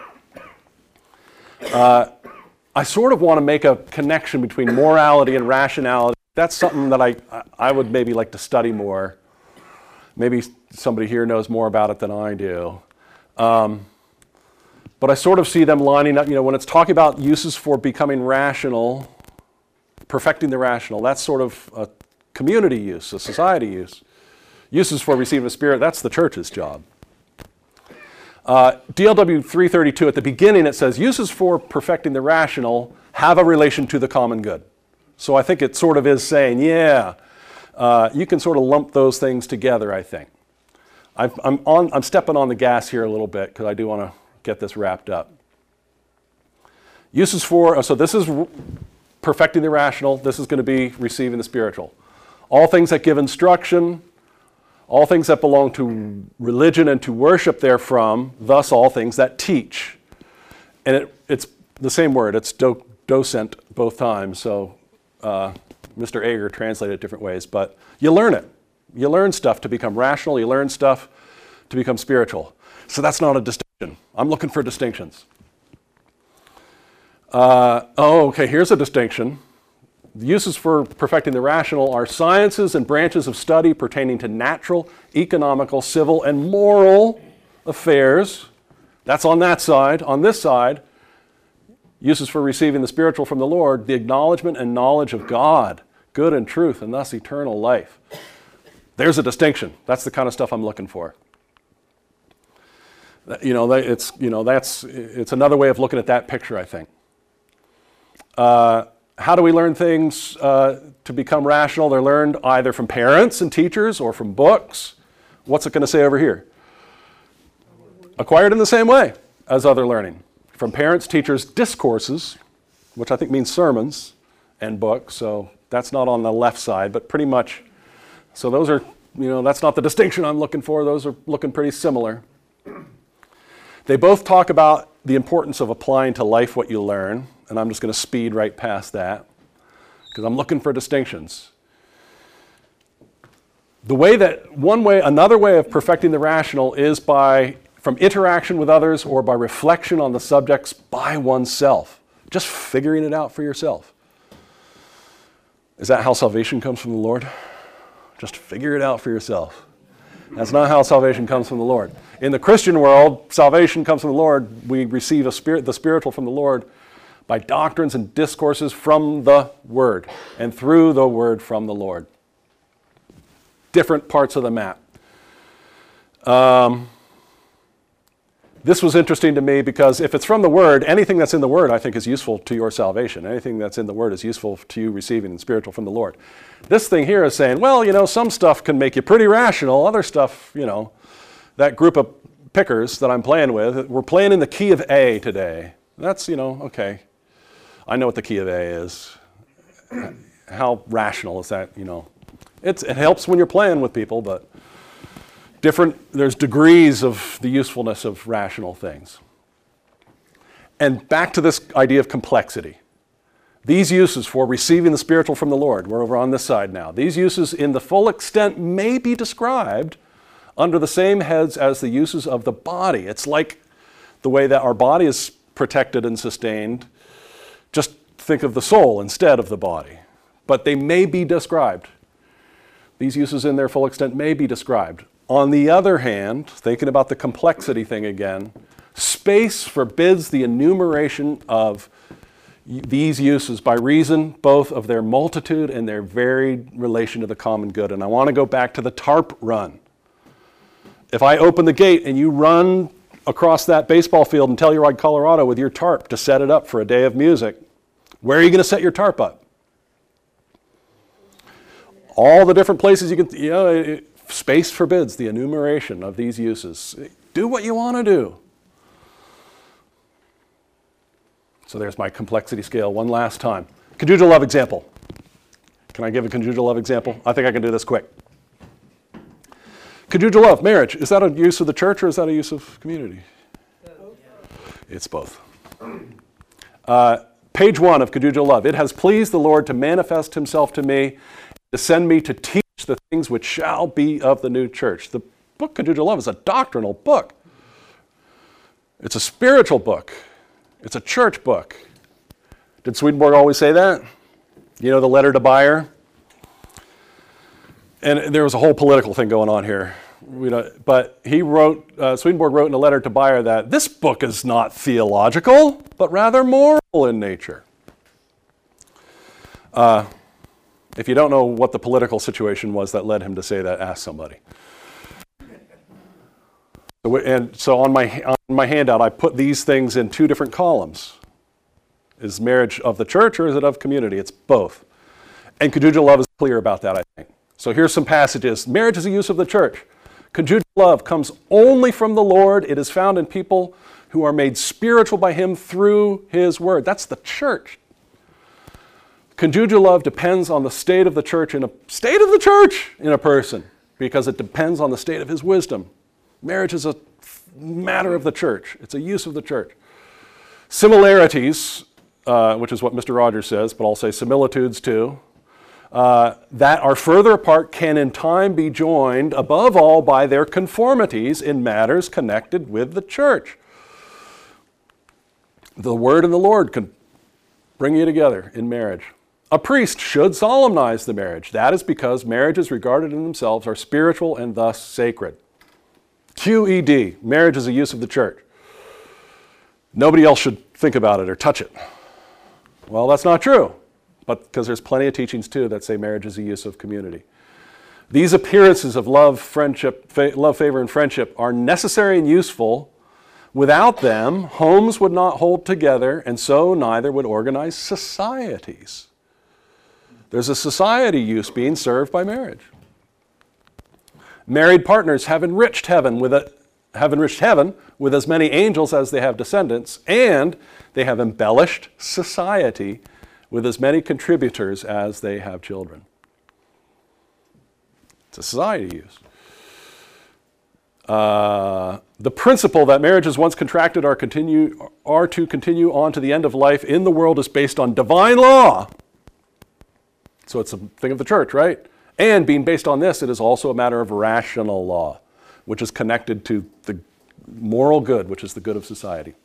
Uh, I sort of want to make a connection between morality and rationality. That's something that I, I would maybe like to study more. Maybe somebody here knows more about it than I do. Um, but I sort of see them lining up, you know, when it's talking about uses for becoming rational, perfecting the rational, that's sort of a community use, a society use. Uses for receiving the Spirit, that's the church's job. Uh, D L W three thirty-two, at the beginning it says, uses for perfecting the rational have a relation to the common good. So I think it sort of is saying, yeah, uh, you can sort of lump those things together, I think. I've, I'm, on, I'm stepping on the gas here a little bit because I do want to get this wrapped up. Uses for, so this is perfecting the rational, this is going to be receiving the spiritual. All things that give instruction, all things that belong to religion and to worship therefrom, thus all things that teach. And it, it's the same word, it's do, docent both times, so uh, Mister Ager translated it different ways, but you learn it. You learn stuff to become rational, you learn stuff to become spiritual. So that's not a distinction. I'm looking for distinctions. Uh, oh, okay, here's a distinction. The uses for perfecting the rational are sciences and branches of study pertaining to natural, economical, civil, and moral affairs. That's on that side. On this side, uses for receiving the spiritual from the Lord, the acknowledgement and knowledge of God, good and truth, and thus eternal life. There's a distinction. That's the kind of stuff I'm looking for. You know, it's, you know, that's, it's another way of looking at that picture, I think. Uh, how do we learn things uh, to become rational? They're learned either from parents and teachers or from books. What's it going to say over here? Acquired in the same way as other learning. From parents, teachers, discourses, which I think means sermons, and books. So that's not on the left side, but pretty much. So those are, you know, that's not the distinction I'm looking for. Those are looking pretty similar. They both talk about the importance of applying to life what you learn, and I'm just going to speed right past that because I'm looking for distinctions. The way that, one way, another way of perfecting the rational is by, from interaction with others or by reflection on the subjects by oneself, just figuring it out for yourself. Is that how salvation comes from the Lord? Just figure it out for yourself. That's not how salvation comes from the Lord. In the Christian world, salvation comes from the Lord. We receive a spirit, the spiritual from the Lord by doctrines and discourses from the Word and through the Word from the Lord. Different parts of the map. Um, this was interesting to me because if it's from the Word, anything that's in the Word I think is useful to your salvation. Anything that's in the Word is useful to you receiving the spiritual from the Lord. This thing here is saying, well, you know, some stuff can make you pretty rational. Other stuff, you know, that group of pickers that I'm playing with, we're playing in the key of A today. That's, you know, okay. I know what the key of A is. How rational is that, you know? It's, it helps when you're playing with people, but different, there's degrees of the usefulness of rational things. And back to this idea of complexity. These uses for receiving the spiritual from the Lord, we're over on this side now. These uses in the full extent may be described under the same heads as the uses of the body. It's like the way that our body is protected and sustained. Just think of the soul instead of the body. But they may be described. These uses in their full extent may be described. On the other hand, thinking about the complexity thing again, space forbids the enumeration of these uses by reason both of their multitude and their varied relation to the common good. And I want to go back to the tarp run. If I open the gate and you run across that baseball field in Telluride, Colorado with your tarp to set it up for a day of music, where are you going to set your tarp up? All the different places you can, you know, space forbids the enumeration of these uses. Do what you want to do. So there's my complexity scale one last time. Conjugal love example. Can I give a conjugal love example? I think I can do this quick. Conjugal love, marriage, is that a use of the church or is that a use of community? It's both. Uh, page one of conjugal love. It has pleased the Lord to manifest himself to me, to send me to teach the things which shall be of the new church. The book Conjugal Love is a doctrinal book. It's a spiritual book. It's a church book. Did Swedenborg always say that? You know, the letter to Bayer? And there was a whole political thing going on here. We don't, but he wrote, uh, Swedenborg wrote in a letter to Bayer that this book is not theological, but rather moral in nature. Uh, if you don't know what the political situation was that led him to say that, ask somebody. So, and so on my, on my handout, I put these things in two different columns. Is marriage of the church or is it of community? It's both. And conjugal love is clear about that, I think. So here's some passages. Marriage is a use of the church. Conjugal love comes only from the Lord. It is found in people who are made spiritual by him through his word. That's the church. Conjugal love depends on the state of the church in a state of the church in a person because it depends on the state of his wisdom. Marriage is a matter of the church. It's a use of the church. Similarities, uh, which is what Mister Rogers says, but I'll say similitudes too, uh, that are further apart can in time be joined above all by their conformities in matters connected with the church. The word and the Lord can bring you together in marriage. A priest should solemnize the marriage. That is because marriages regarded in themselves are spiritual and thus sacred. Q E D, marriage is a use of the church. Nobody else should think about it or touch it. Well, that's not true, but because there's plenty of teachings too that say marriage is a use of community. These appearances of love, friendship, fa- love, favor, and friendship are necessary and useful. Without them, homes would not hold together, and so neither would organized societies. There's a society use being served by marriage. Married partners have enriched heaven with a, have enriched heaven with as many angels as they have descendants, and they have embellished society with as many contributors as they have children. It's a society use. Uh, the principle that marriages once contracted are, continue, are to continue on to the end of life in the world is based on divine law. So it's a thing of the church, right? And being based on this, it is also a matter of rational law, which is connected to the moral good, which is the good of society.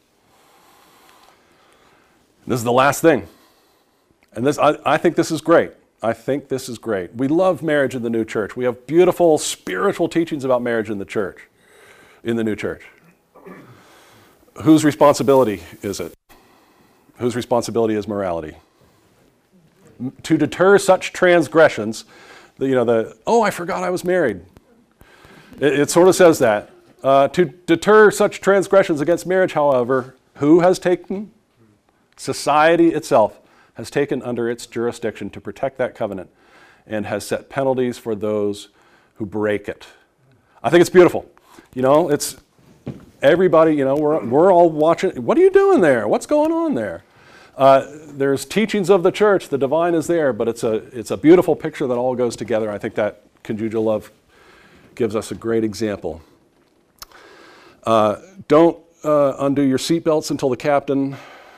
This is the last thing. And this, I, I think this is great. I think this is great. We love marriage in the new church. We have beautiful spiritual teachings about marriage in the church, in the new church. Whose responsibility is it? Whose responsibility is morality? To deter such transgressions, the, you know, the, oh, I forgot I was married. It, it sort of says that. Uh, to deter such transgressions against marriage, however, who has taken? Society itself has taken under its jurisdiction to protect that covenant and has set penalties for those who break it. I think it's beautiful. You know, it's everybody, you know, we're, we're all watching. What are you doing there? What's going on there? Uh, there's teachings of the church. The divine is there, but it's a, it's a beautiful picture that all goes together. I think that conjugal love gives us a great example. Uh, don't uh, undo your seatbelts until the captain...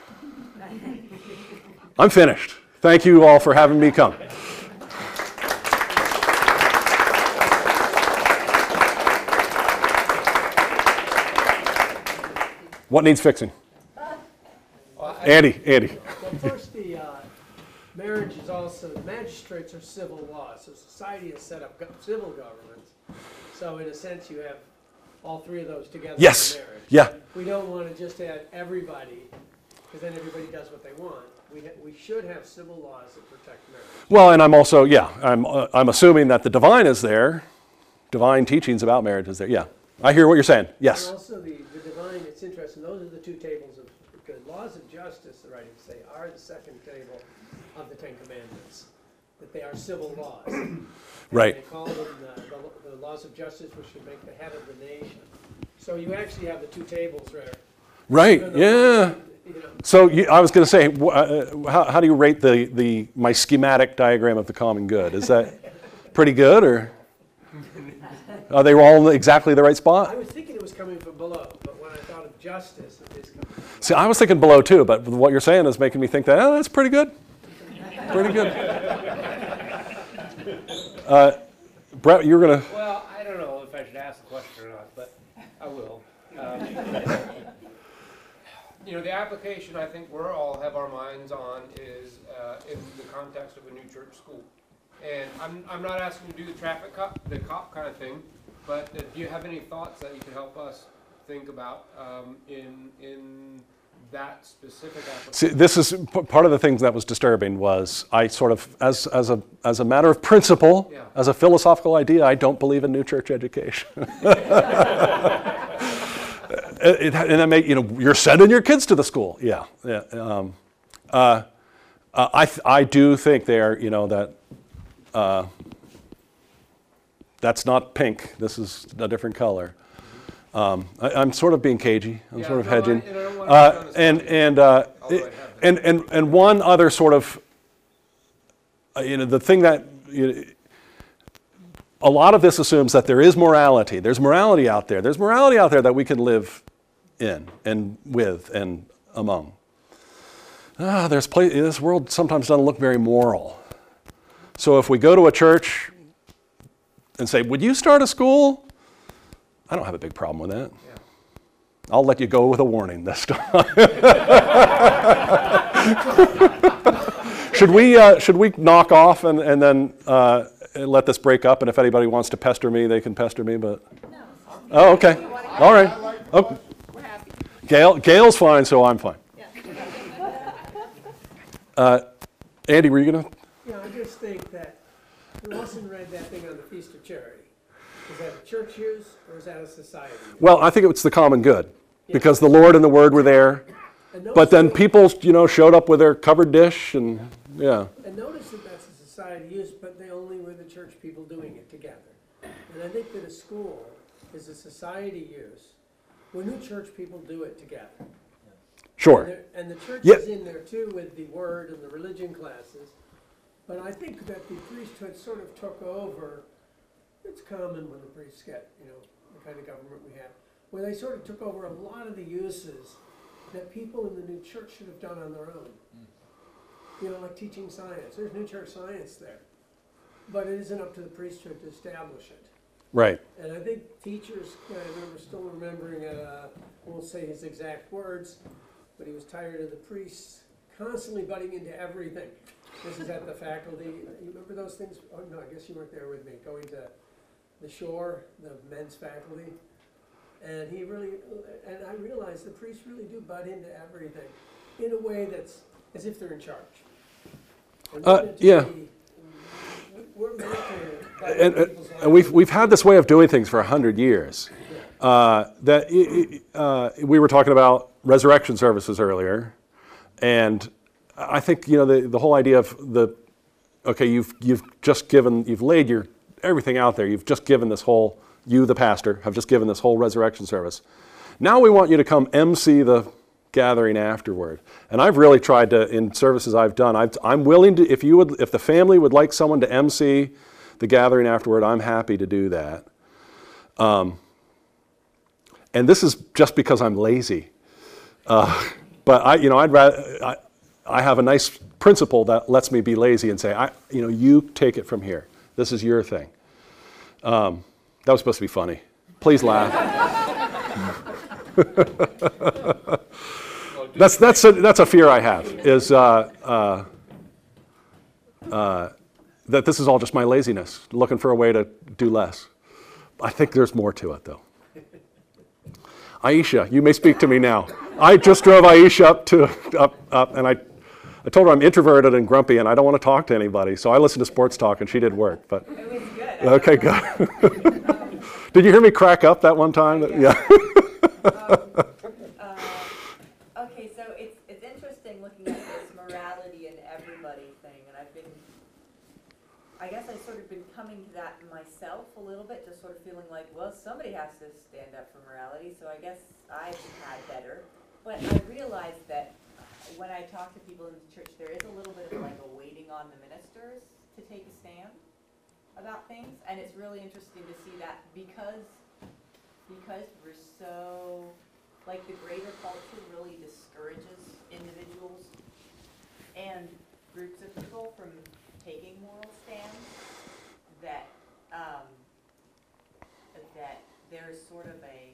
I'm finished. Thank you all for having me come. What needs fixing? Well, I- Andy, Andy. Well, first, the uh, marriage is also, magistrates are civil law, so society has set up go- civil governments. So in a sense, you have all three of those together Yes. in marriage. Yeah. We don't want to just add everybody, because then everybody does what they want. We, ha- we should have civil laws that protect marriage. Well, and I'm also, yeah, I'm, uh, I'm assuming that the divine is there. Divine teachings about marriage is there. Yeah. I hear what you're saying. Yes. And also the, the divine, it's interesting, those are the two tables of, because laws of justice, the writings say, are the second table of the Ten Commandments. that they are civil laws. And Right. They call them the, the, the laws of justice, which should make the head of the nation. So you actually have the two tables there. Right, Even though, yeah. you know, So you, I was going to say, wh- uh, how, how do you rate the, the my schematic diagram of the common good? Is that pretty good, or are they all in exactly the right I spot? was thinking it was coming from below, but when I thought of justice, it is coming from below. See, I was thinking below too, but what you're saying is making me think that, oh, that's pretty good. Pretty good. Uh, Brett, you were going to... Well, I don't know if I should ask the question or not, but I will. Um, you know, the application I think we're all have our minds on is uh, in the context of a new church school. And I'm, I'm not asking you to do the traffic cop, the cop kind of thing, but uh, do you have any thoughts that you can help us think about um, in, in that specific application? See, this is p- part of the things that was disturbing was I sort of, as, as, a, as a matter of principle, Yeah. as a philosophical idea, I don't believe in new church education. It, it, and that make, you know, you're sending your kids to the school. Yeah. yeah um, uh, uh, I, th- I do think there, you know, that uh, that's not pink. This is a different color. Um, I, I'm sort of being cagey. I'm Yeah, sort of no, I- hedging. and I don't wanna Uh, put you on the and, spot. and, uh, Although I it- have been. and, and, and one other sort of, uh, you know, the thing that, you know, a lot of this assumes that there is morality. There's morality out there. There's morality out there that we can live in and with and among. Ah, there's pla- this world sometimes doesn't look very moral. So if we go to a church and say, would you start a school? I don't have a big problem with that. Yeah. I'll let you go with a warning this time. should we uh, should we knock off and, and then uh, let this break up? And if anybody wants to pester me, they can pester me. But oh, okay, all right. Oh, Gail, Gail's fine, so I'm fine. Uh, Andy, were you gonna? Yeah, I just think that Lawson read that thing on the Feast of Charity. Is that a church use or is that a society use? Well, I think it's the common good because the Lord and the Word were there. And notice But then that- people, you know, showed up with their covered dish, and yeah. And notice that that's a society use, but they only were the church people doing it together. And I think that a school is a society use where new church people do it together. And, Sure. there- and the church Yeah. is in there too with the word and the religion classes. But I think that the priesthood sort of took over. It's common when the priests get, you know, the kind of government we have, where they sort of took over a lot of the uses that people in the new church should have done on their own. You know, like teaching science. There's new church science there. But it isn't up to the priesthood to establish it. Right. And I think teachers, I remember still remembering, uh, I won't say his exact words, but he was tired of the priests constantly butting into everything. This is at the faculty, you remember those things? Oh, no, I guess you weren't there with me, going to the shore, the men's faculty. And he really, and I realized the priests really do butt into everything in a way that's as if they're in charge. And Uh, we're meant to yeah. be- We're meant to. butt And, into people's and we've, lives. we've had this way of doing things for a hundred years. Uh, that i- i- uh, we were talking about resurrection services earlier, and I think you know the, the whole idea of the okay, you've you've just given you've laid your everything out there. You've just given this whole you the pastor have just given this whole resurrection service. Now we want you to come M C the gathering afterward. And I've really tried to in services I've done. I've, I'm willing to if you would if the family would like someone to M C the gathering afterward, I'm happy to do that. Um, and this is just because I'm lazy. Uh, but I, you know, I'd rather, I, I have a nice principle that lets me be lazy and say, I, you know, you take it from here. This is your thing. Um, that was supposed to be funny. Please laugh. that's that's a, that's a fear I have is uh, uh, uh, that this is all just my laziness, looking for a way to do less. I think there's more to it, though. Aisha, you may speak to me now. I just drove Aisha up to up up, and I, I told her I'm introverted and grumpy, and I don't want to talk to anybody. So I listened to sports talk, and she did work. But It was good. okay, good. Did you hear me crack up that one time? That- yeah. Um, uh, okay, so it's it's interesting looking at this morality in everybody thing, and I've been coming to that myself a little bit, just sort of feeling like, well, somebody has to stand up for morality, so I guess I've had better. But I realized that when I talk to people in the church, there is a little bit of like a waiting on the ministers to take a stand about things, and it's really interesting to see that because because we're so, like, the greater culture really discourages individuals and groups of people from taking moral stands, that um, that there's sort of a,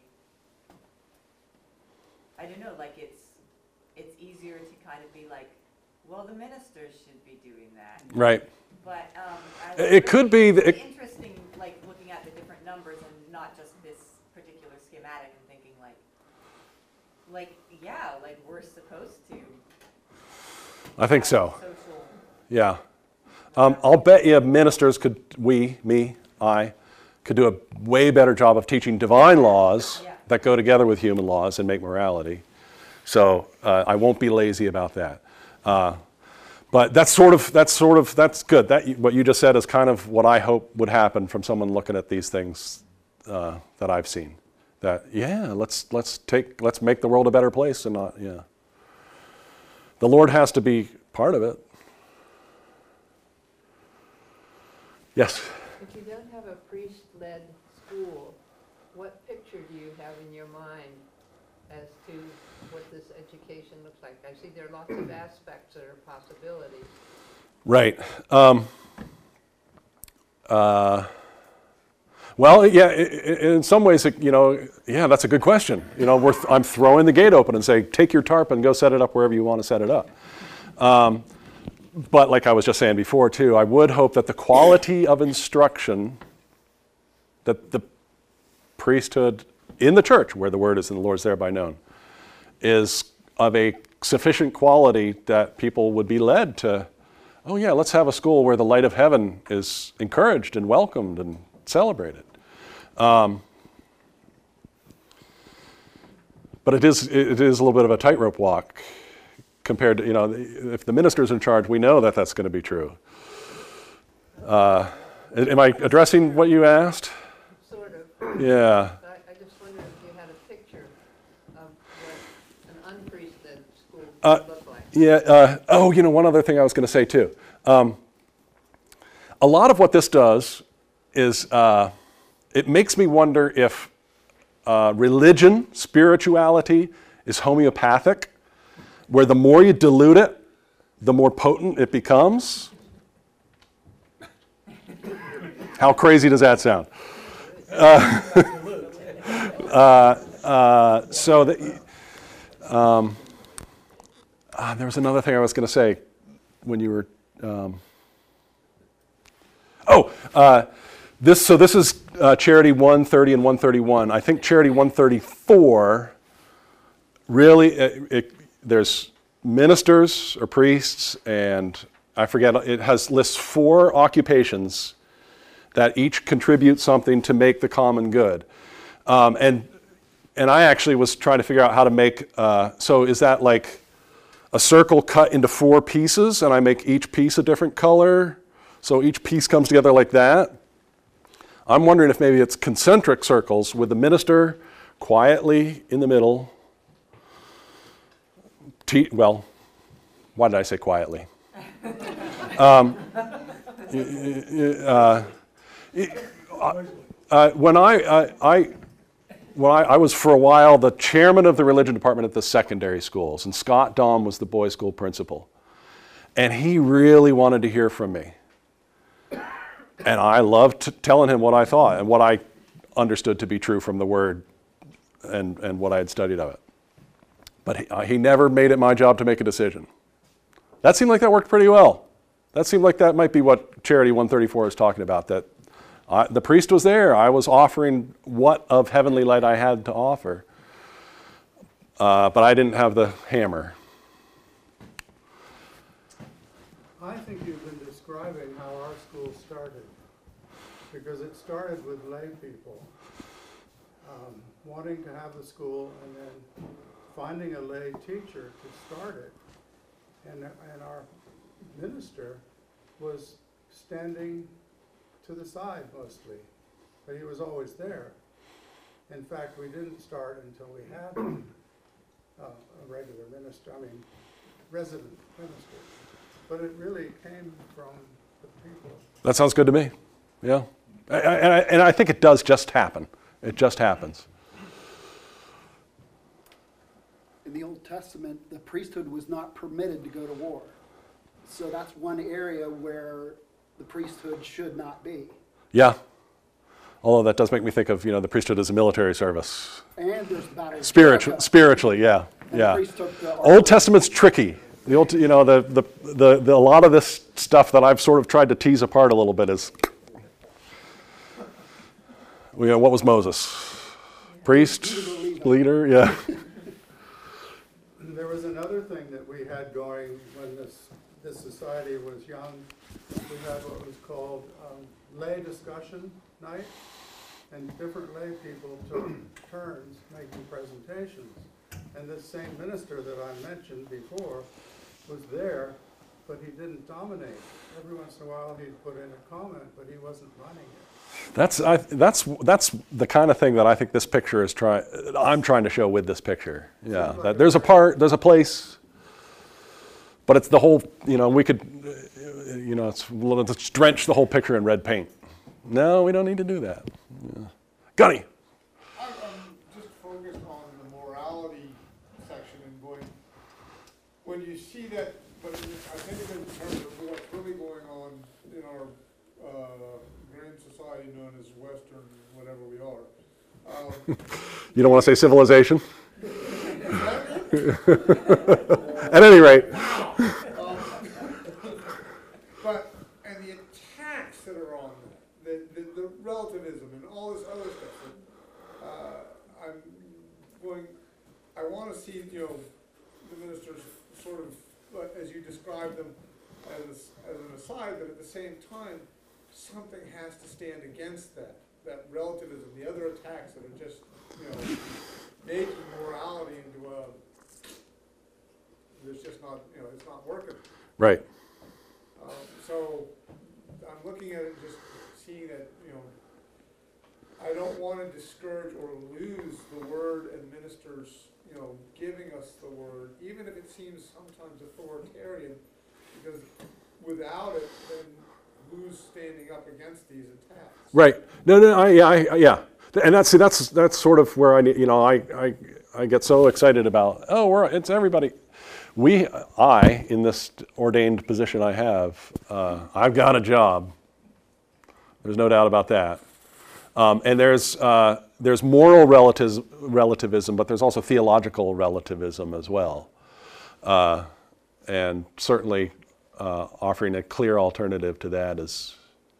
I don't know, like it's it's easier to kind of be like, well, the ministers should be doing that. Right. But um, It I was could really- be that really it- interesting, like looking at the different numbers and not just this particular schematic and thinking like, like yeah, like we're supposed to. I think have so. Social. Yeah. Um, I'll bet you ministers could, we, me, I, could do a way better job of teaching divine laws Yeah. that go together with human laws and make morality. So uh, I won't be lazy about that. Uh, but that's sort of, that's sort of, that's good. That, what you just said is kind of what I hope would happen from someone looking at these things uh, that I've seen. That, yeah, let's, let's take, let's make the world a better place and not, yeah. The Lord has to be part of it. Yes? If you don't have a priest-led school, what picture do you have in your mind as to what this education looks like? I see there are lots of aspects that are possibilities. Right. Um, uh, well, yeah, i- i- in some ways, it- you know, yeah, that's a good question. You know, we're th- I'm throwing the gate open and saying, take your tarp and go set it up wherever you want to set it up. Um, but like I was just saying before, too, I would hope that the quality of instruction that the priesthood in the church, where the word is and the Lord's thereby known, is of a sufficient quality that people would be led to, oh yeah, let's have a school where the light of heaven is encouraged and welcomed and celebrated. Um, but it is it is a little bit of a tightrope walk compared to, you know, if the minister's in charge, we know that that's going to be true. Uh, am I addressing what you asked? Sort of. Yeah. I, I just wonder if you had a picture of what an unpriest-led school would Uh, look like. Yeah. Uh, oh, you know, one other thing I was going to say too. Um, a lot of what this does is uh, it makes me wonder if uh, religion, spirituality, is homeopathic, where the more you dilute it, the more potent it becomes. How crazy does that sound? Uh, uh, uh, so that. Um, Ah, there was another thing I was going to say when you were. Um, oh, uh, this. So this is uh, Charity one thirty and one thirty-one. I think Charity one thirty-four really. It, it, there's ministers or priests, and I forget. It has lists four occupations that each contribute something to make the common good, um, and and I actually was trying to figure out how to make. Uh, so is that like a circle cut into four pieces, and I make each piece a different color, so each piece comes together like that? I'm wondering if maybe it's concentric circles with the minister quietly in the middle. Te- well, why did I say quietly? um, uh, uh, when I, I, I Well, I, I was for a while the chairman of the religion department at the secondary schools, and Scott Dahm was the boys' school principal. And he really wanted to hear from me. And I loved t- telling him what I thought and what I understood to be true from the word and, and what I had studied of it. But he, uh, he never made it my job to make a decision. That seemed like that worked pretty well. That seemed like that might be what Charity one thirty-four is talking about, that I, the priest was there. I was offering what of heavenly light I had to offer. Uh, but I didn't have the hammer. I think you've been describing how our school started, because it started with lay people um, wanting to have the school and then finding a lay teacher to start it. And, and our minister was standing to the side mostly, but he was always there. In fact, we didn't start until we had uh, a regular minister, I mean, resident minister. But it really came from the people. That sounds good to me. Yeah. I, I, and, I, and I think it does just happen. It just happens. In the Old Testament, the priesthood was not permitted to go to war. So that's one area where the priesthood should not be. Yeah. Although that does make me think of, you know, the priesthood as a military service. And there's the battle of Spiritual, Jericho. spiritually, yeah, And yeah. the priest took the Old Testament's tricky. The old, you know, the, the the the a lot of this stuff that I've sort of tried to tease apart a little bit is, you know, what was Moses? Priest, leader, yeah. There was another thing that we had going when this, this society was young. We had what was called um, lay discussion night, and different lay people took turns making presentations. And this same minister that I mentioned before was there, but he didn't dominate. Every once in a while he'd put in a comment, but he wasn't running it. That's I, that's that's the kind of thing that I think this picture is trying. I'm trying to show with this picture. Yeah, that there's a part, there's a place, but it's the whole. You know, we could, you know, it's let's drench the whole picture in red paint. No, we don't need to do that. Yeah. Gunny. I'm, I'm just focused on the morality section and going, when you see that, but in, I think in terms of what's really going on in our uh, grand society known as Western, whatever we are. Um, You don't want to say civilization? At any rate. um, but, and the attacks that are on that, the, the, the relativism and all this other stuff, that, uh, I'm going, I want to see, you know, the ministers sort of, but as you describe them as, as an aside, but at the same time, something has to stand against that, that relativism, the other attacks that are just, you know, making morality into a, it's just not, you know, it's not working. Right. Um, so I'm looking at it, just seeing that, you know, I don't want to discourage or lose the word and ministers, you know, giving us the word, even if it seems sometimes authoritarian, because without it, then who's standing up against these attacks? Right. No, no, I, yeah, I, yeah. And that's see, that's that's sort of where I, you know, I, I, I get so excited about. Oh, we're it's everybody. We, I, in this ordained position I have, uh, I've got a job. There's no doubt about that. Um, and there's uh, there's moral relatives, relativism, but there's also theological relativism as well. Uh, and certainly uh, offering a clear alternative to that is,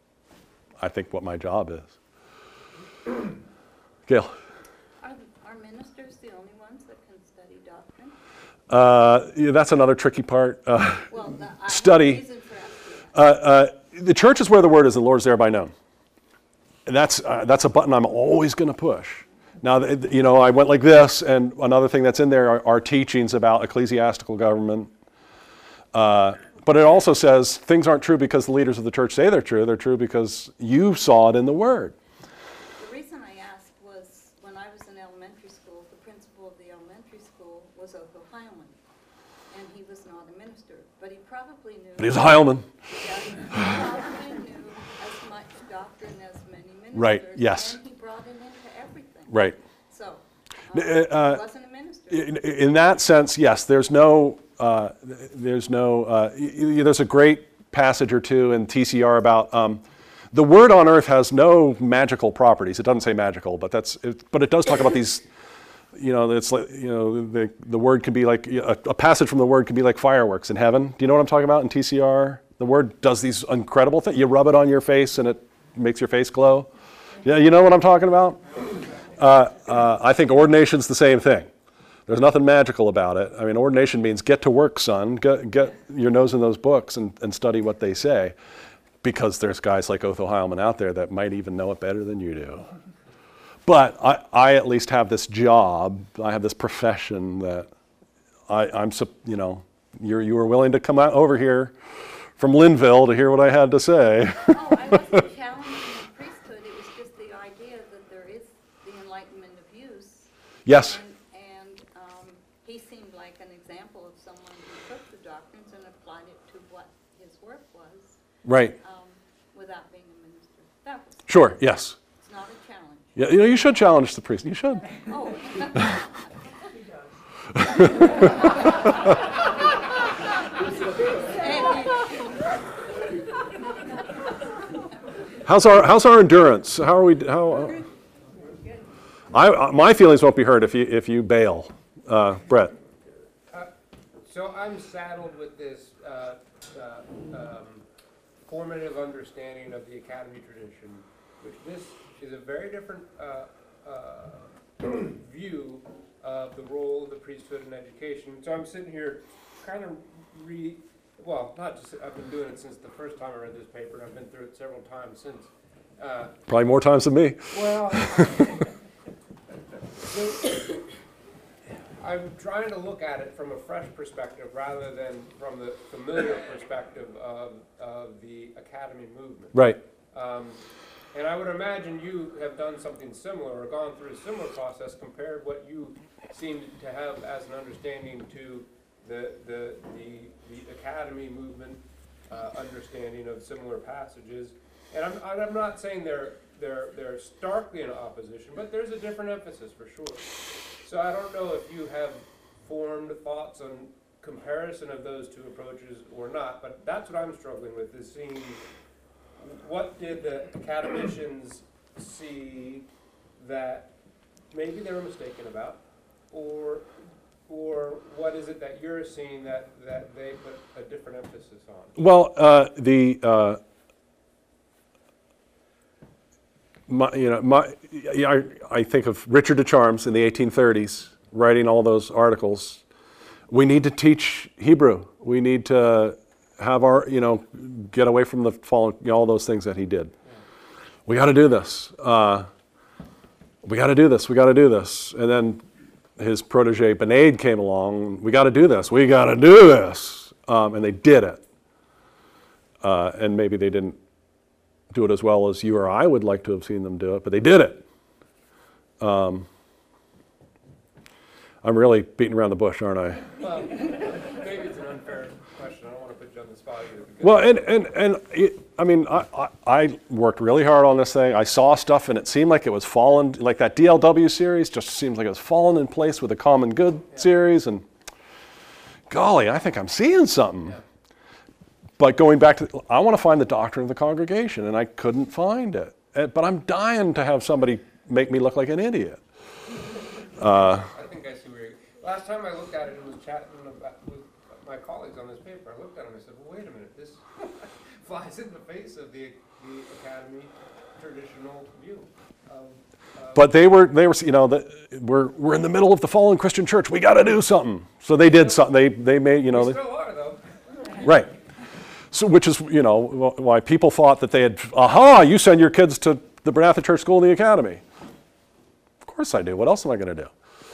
I think, what my job is. Gail. Are, are ministers the only ones that can study doctrine? Uh, yeah, that's another tricky part. Uh, Well, the, I study. have a reason for asking. Uh, uh, the church is where the word is, and the Lord is thereby known. And that's, uh, that's a button I'm always going to push. Now, th- you know, I went like this, and another thing that's in there are, are teachings about ecclesiastical government. Uh, but it also says things aren't true because the leaders of the church say they're true. They're true because you saw it in the Word. The reason I asked was when I was in elementary school, the principal of the elementary school was Otho Heilman, and he was not a minister, but he probably knew. But he was a Heilman. Yeah, he probably knew as much doctrine as many ministers. Right, yes. And he brought it into everything. Right. So, Uh, uh, he wasn't a minister. In, in that sense, yes, there's no, uh, there's no, uh, y- y- there's a great passage or two in T C R about um, the word on earth has no magical properties. It doesn't say magical, but that's, it, but it does talk about these, you know, it's like, you know, the, the word can be like, a, a passage from the word can be like fireworks in heaven. Do you know what I'm talking about in T C R? The word does these incredible things. You rub it on your face and it makes your face glow. Yeah, you know what I'm talking about? Uh, uh, I think ordination's the same thing. There's nothing magical about it. I mean, ordination means get to work, son. Get, get your nose in those books and, and study what they say, because there's guys like Otho Heilman out there that might even know it better than you do. But I, I at least have this job. I have this profession that I, I'm, you know, you're, you were willing to come out over here from Linville to hear what I had to say. Oh, I wasn't challenging Yes. And, and um, he seemed like an example of someone who took the doctrines and applied it to what his work was Right. um, without being a minister. That was, Sure, yes. it's not a challenge. Yeah, you know, you should challenge the priest. You should. Oh. How's our How's our endurance? How are we? How? Uh, I uh, my feelings won't be hurt if you if you bail, uh, Brett. Uh, So I'm saddled with this uh, uh, um, formative understanding of the academy tradition, which this is a very different uh, uh, view of the role of the priesthood in education. So I'm sitting here kind of re, well, not just, I've been doing it since the first time I read this paper, and I've been through it several times since. Uh, Probably more times than me. Well, so, I'm trying to look at it from a fresh perspective rather than from the familiar perspective of, of the academy movement. Right. Um, and I would imagine you have done something similar or gone through a similar process, compared what you seem to have as an understanding to the, the, the, the academy movement uh, understanding of similar passages. And I'm, I'm not saying they're, they're, they're starkly in opposition, but there's a different emphasis for sure. So I don't know if you have formed thoughts on comparison of those two approaches or not, but that's what I'm struggling with, is seeing what did the academicians see that maybe they were mistaken about, or or what is it that you're seeing that, that they put a different emphasis on? Well, uh, the uh, my, you know, my, I, I think of Richard de Charmes in the eighteen thirties writing all those articles. We need to teach Hebrew. We need to have our, you know, get away from the fallen, you know, all those things that he did. We got to do this. Uh, we got to do this. We got to do this. And then his protege Benaid came along. We got to do this. We got to do this. Um, and they did it. Uh, and maybe they didn't do it as well as you or I would like to have seen them do it, but they did it. Um, I'm really beating around the bush, aren't I? Well, maybe it's an unfair question. I don't want to put you on the spot either. Well, and, and, and it, I mean, I, I, I worked really hard on this thing. I saw stuff and it seemed like it was falling, like that D L W series just seems like it was falling in place with the Common Good yeah. series. And golly, I think I'm seeing something. Yeah. But going back to, I want to find the doctrine of the congregation, and I couldn't find it. But I'm dying to have somebody make me look like an idiot. Uh, I think I see where you're, last time I looked at it and was chatting about, with my colleagues on this paper, I looked at it and I said, well, wait a minute, this flies in the face of the, the academy traditional view. Um, uh, but they were, they were, you know, the, we're we're in the middle of the fallen Christian church. We got to do something. So they did something. They they made, you know. We they, still are though. Right. So, which is, you know, why people thought that they had, aha, you send your kids to the Bernatha Church School in the Academy. Of course I do. What else am I going to do?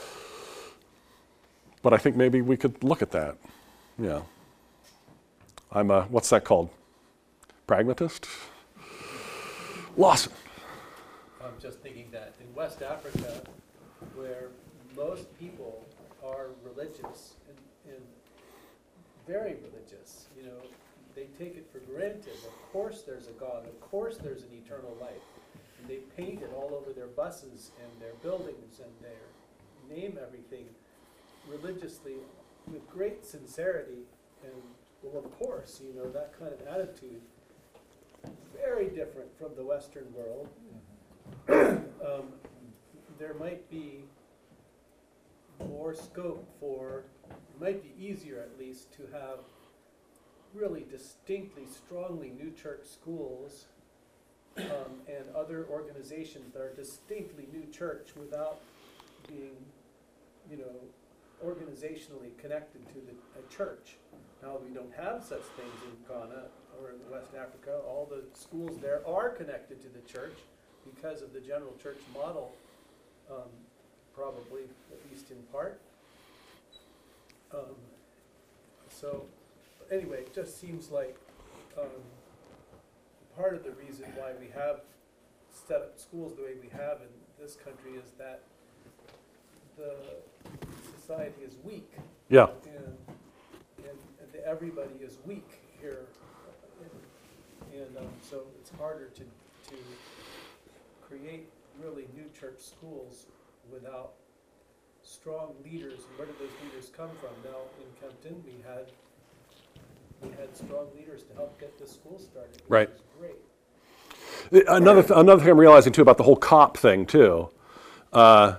But I think maybe we could look at that. Yeah. I'm a, what's that called? Pragmatist? Lawson. I'm just thinking that in West Africa, where most people are religious and, and very religious, you know, they take it for granted. Of course there's a God. Of course there's an eternal life. And they paint it all over their buses and their buildings and their name everything religiously with great sincerity. And, well, of course, you know, that kind of attitude, very different from the Western world. um, there might be more scope for, it might be easier at least to have really distinctly, strongly new church schools um, and other organizations that are distinctly new church without being, you know, organizationally connected to the, a church. Now, we don't have such things in Ghana or in West Africa. All the schools there are connected to the church because of the general church model, um, probably, at least in part. Um, so, anyway, it just seems like um, part of the reason why we have set up schools the way we have in this country is that the society is weak, Yeah. and, and, and the everybody is weak here. And, and um, so it's harder to, to create really new church schools without strong leaders. And where did those leaders come from? Now, in Kempton, we had, we had strong leaders to help get the school started, which Right. was great. Another, th- another thing I'm realizing too about the whole cop thing too. Uh,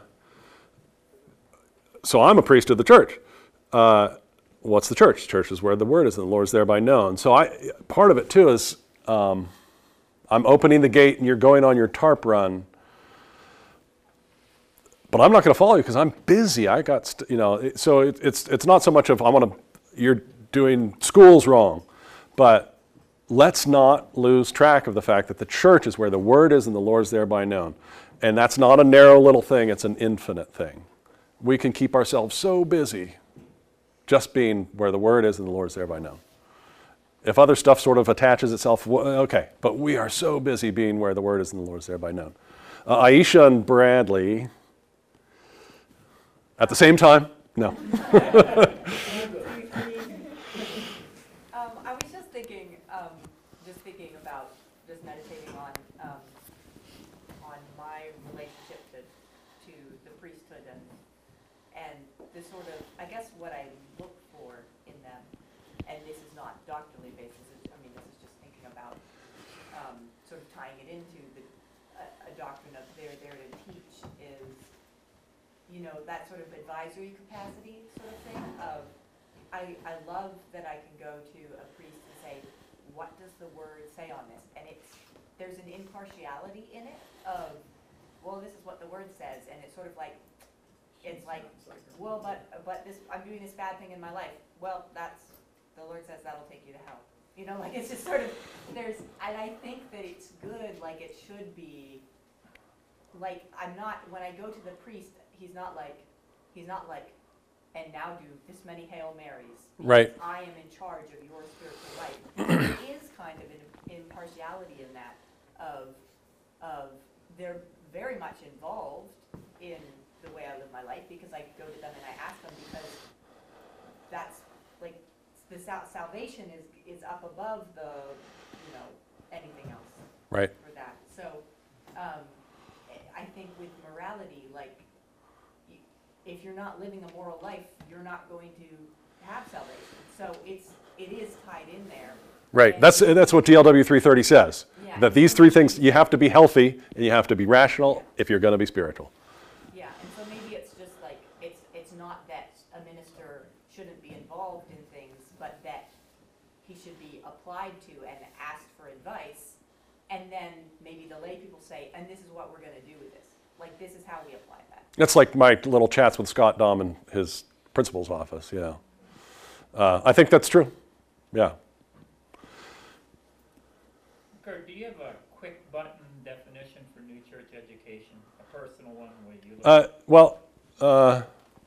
so I'm a priest of the church. Uh, what's the church? Church is where the word is and the Lord is thereby known. So I, part of it too is um, I'm opening the gate and you're going on your tarp run. But I'm not going to follow you because I'm busy. I got, st- you know, it, so it, it's it's not so much of I want to, you're doing schools wrong, but let's not lose track of the fact that the church is where the word is and the Lord is thereby known. And that's not a narrow little thing, it's an infinite thing. We can keep ourselves so busy just being where the word is and the Lord is thereby known. If other stuff sort of attaches itself, well, okay, but we are so busy being where the word is and the Lord is thereby known. Uh, Aisha and Bradley, at the same time? No. Um, I was just thinking, um, just thinking about, just meditating on, um, on my relationship to, to the priesthood and, and the sort of, I guess what I look for in them, and this is not doctrinally based, this is, I mean, this is just thinking about, um, sort of tying it into the, a, a doctrine of they're there to teach is, you know, that sort of advisory capacity sort of thing of, I, I love that I can go to a priest and say, what does the word say on this? And it's, there's an impartiality in it of, well, this is what the word says, and it's sort of like, it's like, well, but, but this, I'm doing this bad thing in my life. Well, that's, the Lord says that'll take you to hell. You know, like it's just sort of, there's, and I think that it's good, like it should be, like I'm not, when I go to the priest, he's not like, he's not like, and now do this many Hail Marys. Right. I am in charge of your spiritual life. There is kind of an impartiality in that of, of they're very much involved in the way I live my life because I go to them and I ask them because that's like the sal- salvation is is up above the, you know, anything else. Right. For that. So um, I think with morality, like if you're not living a moral life, you're not going to have salvation. So it's it is tied in there. Right. And That's that's what D L W three thirty says. Yeah. That these three things, you have to be healthy and you have to be rational if you're going to be spiritual. Yeah, and so maybe it's just like it's it's not that a minister shouldn't be involved in things, but that he should be applied to and asked for advice, and then maybe the lay people say, and this is what we're going to do with this. Like this is how we apply that. That's like my little chats with Scott Dahm in his principal's office, yeah. Uh, I think that's true, yeah. Kurt, do you have a quick button definition for new church education, a personal one where you look Uh, well, uh,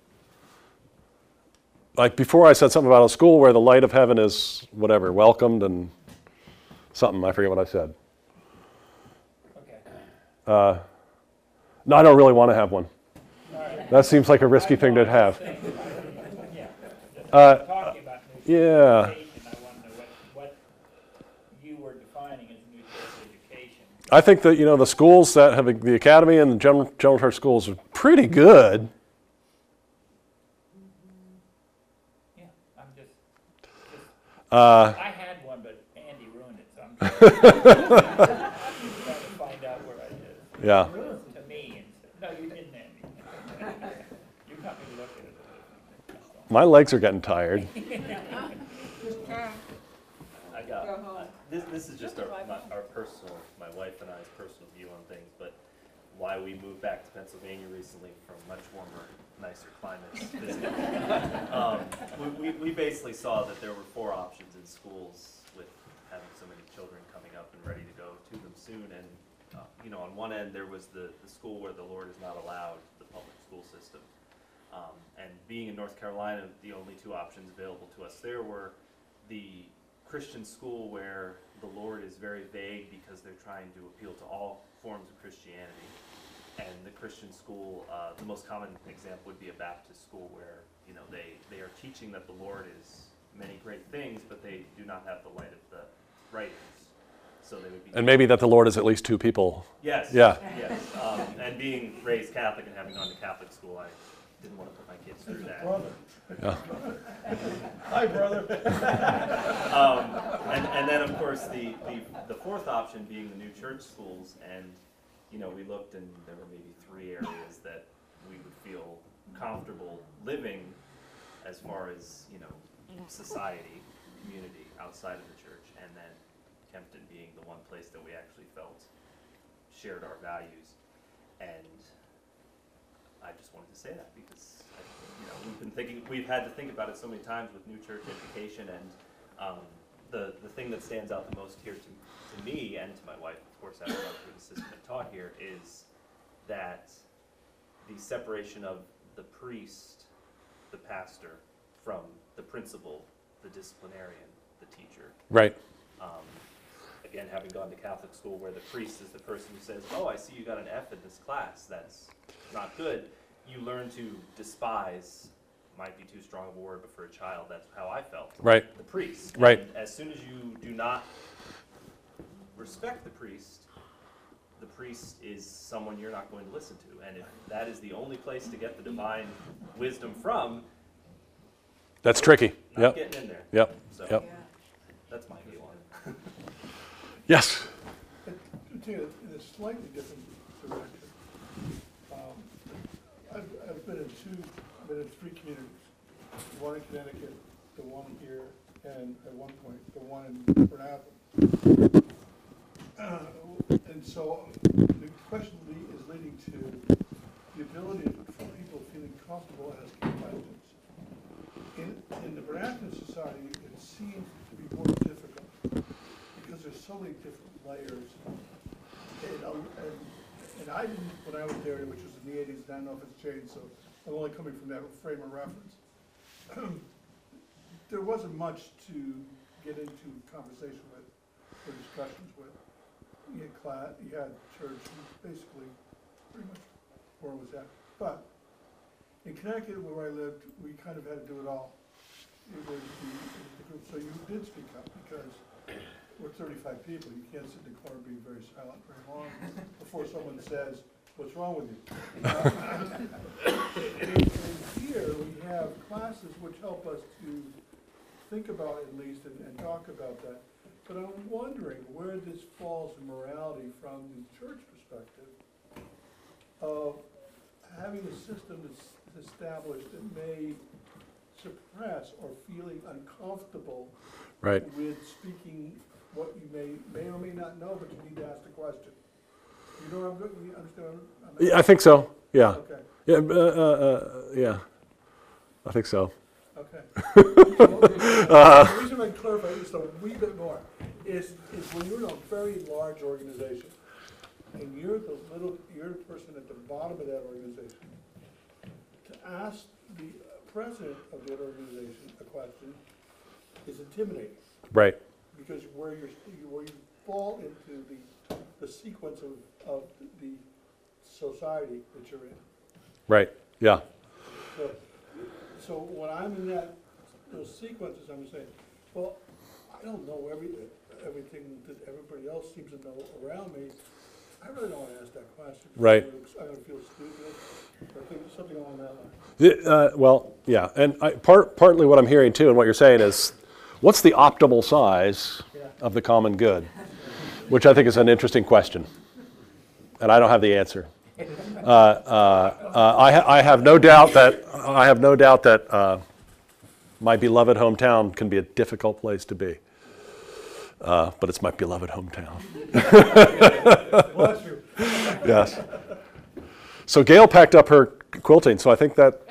like before I said something about a school where the light of heaven is whatever, welcomed and something, I forget what I said. Okay. Uh, no, I don't really want to have one. All right. That seems like a risky thing to have. Yeah. Just Uh, talking about new yeah. church education, I want to know what, what you were defining as new church education. I think that, you know, the schools that have, the academy and the general, general church schools are pretty good. Yeah, I'm just, just Uh, I had one, but Andy ruined it, so I'm trying to find out where I did. yeah. To me, and said, no, you didn't, Andy. You got me to look at it. My legs are getting tired. I got, uh, this, this is just our, my, our personal, my wife and I's personal view on things, but why we moved back to Pennsylvania recently from much warmer, nicer climates. um, we, we, we basically saw that there were four options in schools with having so many children coming up and ready to go to them soon. And, uh, you know, on one end there was the, the school where the Lord is not allowed, the public school system. Um, and being in North Carolina, the only two options available to us there were the Christian school where the Lord is very vague because they're trying to appeal to all forms of Christianity, and the Christian school, uh, the most common example would be a Baptist school where, you know, they, they are teaching that the Lord is many great things, but they do not have the light of the writings. So they would be. And maybe that the Lord is at least two people. Yes. Yeah. Yes. Um, and being raised Catholic and having gone to Catholic school, I didn't want to put my kids through that. Brother. Yeah. Hi, brother. um, and, and then, of course, the, the, the fourth option being the new church schools. And, you know, we looked and there were maybe three areas that we would feel comfortable living as far as, you know, society, community outside of the church. And then Kempton being the one place that we actually felt shared our values. And I just wanted to say that because, I, you know, we've been thinking, we've had to think about it so many times with new church education, and um, the, the thing that stands out the most here to, to me and to my wife, of course, having gone through the system and taught here, is that the separation of the priest, the pastor, from the principal, the disciplinarian, the teacher. Right. Um, again, having gone to Catholic school where the priest is the person who says, oh, I see you got an F in this class, that's not good. You learn to despise, might be too strong of a word, but for a child, that's how I felt. Right. The priest. Right. And as soon as you do not respect the priest, the priest is someone you're not going to listen to. And if that is the only place to get the divine wisdom from, That's tricky. not Yep. getting in there. Yep. So Yep. that's my view on it. Yes. To take it in a slightly different direction. Um, I've, I've been in two, I've been in three communities. One in Connecticut, the one here, and at one point, the one in Port Avenue. Uh, and so the question le- is leading to the ability for people feeling comfortable asking questions. In, in the Bernathen Society, it seems to be more difficult because there's so many different layers. And, um, and, and I didn't, when I was there, which was in the eighties, and I don't know if it's changed, so I'm only coming from that frame of reference. There wasn't much to get into conversation with, or discussions with. You had class, you had church, basically, pretty much where it was at. But in Connecticut, where I lived, we kind of had to do it all. It was the, it was the group, so you did speak up because we're thirty-five people. You can't sit in the corner being very silent very long before someone says, "What's wrong with you?" Uh, and, and here we have classes which help us to think about at least and, and talk about that. But I'm wondering where this falls in morality from the church perspective of having a system that's established that may suppress or feeling uncomfortable Right. with speaking what you may may or may not know, but you need to ask the question. You know what I'm good? You understand? What I'm, Yeah, I think so. Yeah. Okay. Yeah. Uh, uh, uh, yeah. I think so. Okay. uh, the reason I clarify just a wee bit more is is when you're in a very large organization and you're the little you're the person at the bottom of that organization, to ask the president of that organization a question is intimidating. Right. Because where you're where you fall into the the sequence of, of the society that you're in. Right. Yeah. So, so when I'm in that those sequences, I'm saying, well, I don't know every everything that everybody else seems to know around me. I really don't want to ask that question. Right. I'm going to feel stupid or think something along that line. Uh, well, yeah, and I, part partly what I'm hearing too, and what you're saying is, what's the optimal size Yeah. of the common good? Which I think is an interesting question, and I don't have the answer. Uh, uh, uh, I, ha- I have no doubt that I have no doubt that uh, my beloved hometown can be a difficult place to be, uh, but it's my beloved hometown. Bless you. Yes. So Gail packed up her quilting, so I think that.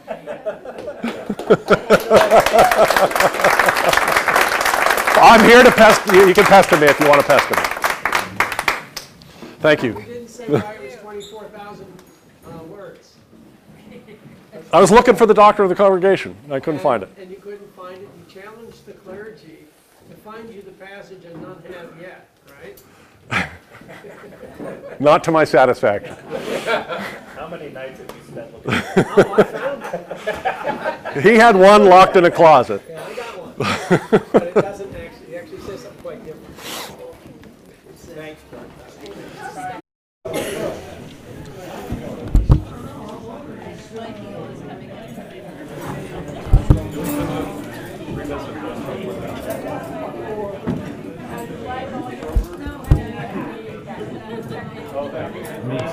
I'm here to pester you. You can pester me if you want to pester me. Thank you. You didn't say why it was twenty-four thousand uh, words. I was looking for the doctor of the congregation. I couldn't And- find it. And you couldn't find it. You challenged the clergy to find you the passage and none have yet, right? Not to my satisfaction. How many nights have you spent looking at Oh, I found it. He had one locked in a closet. Yeah, I got one. But it doesn't actually, it actually says something quite different. Thanks, John.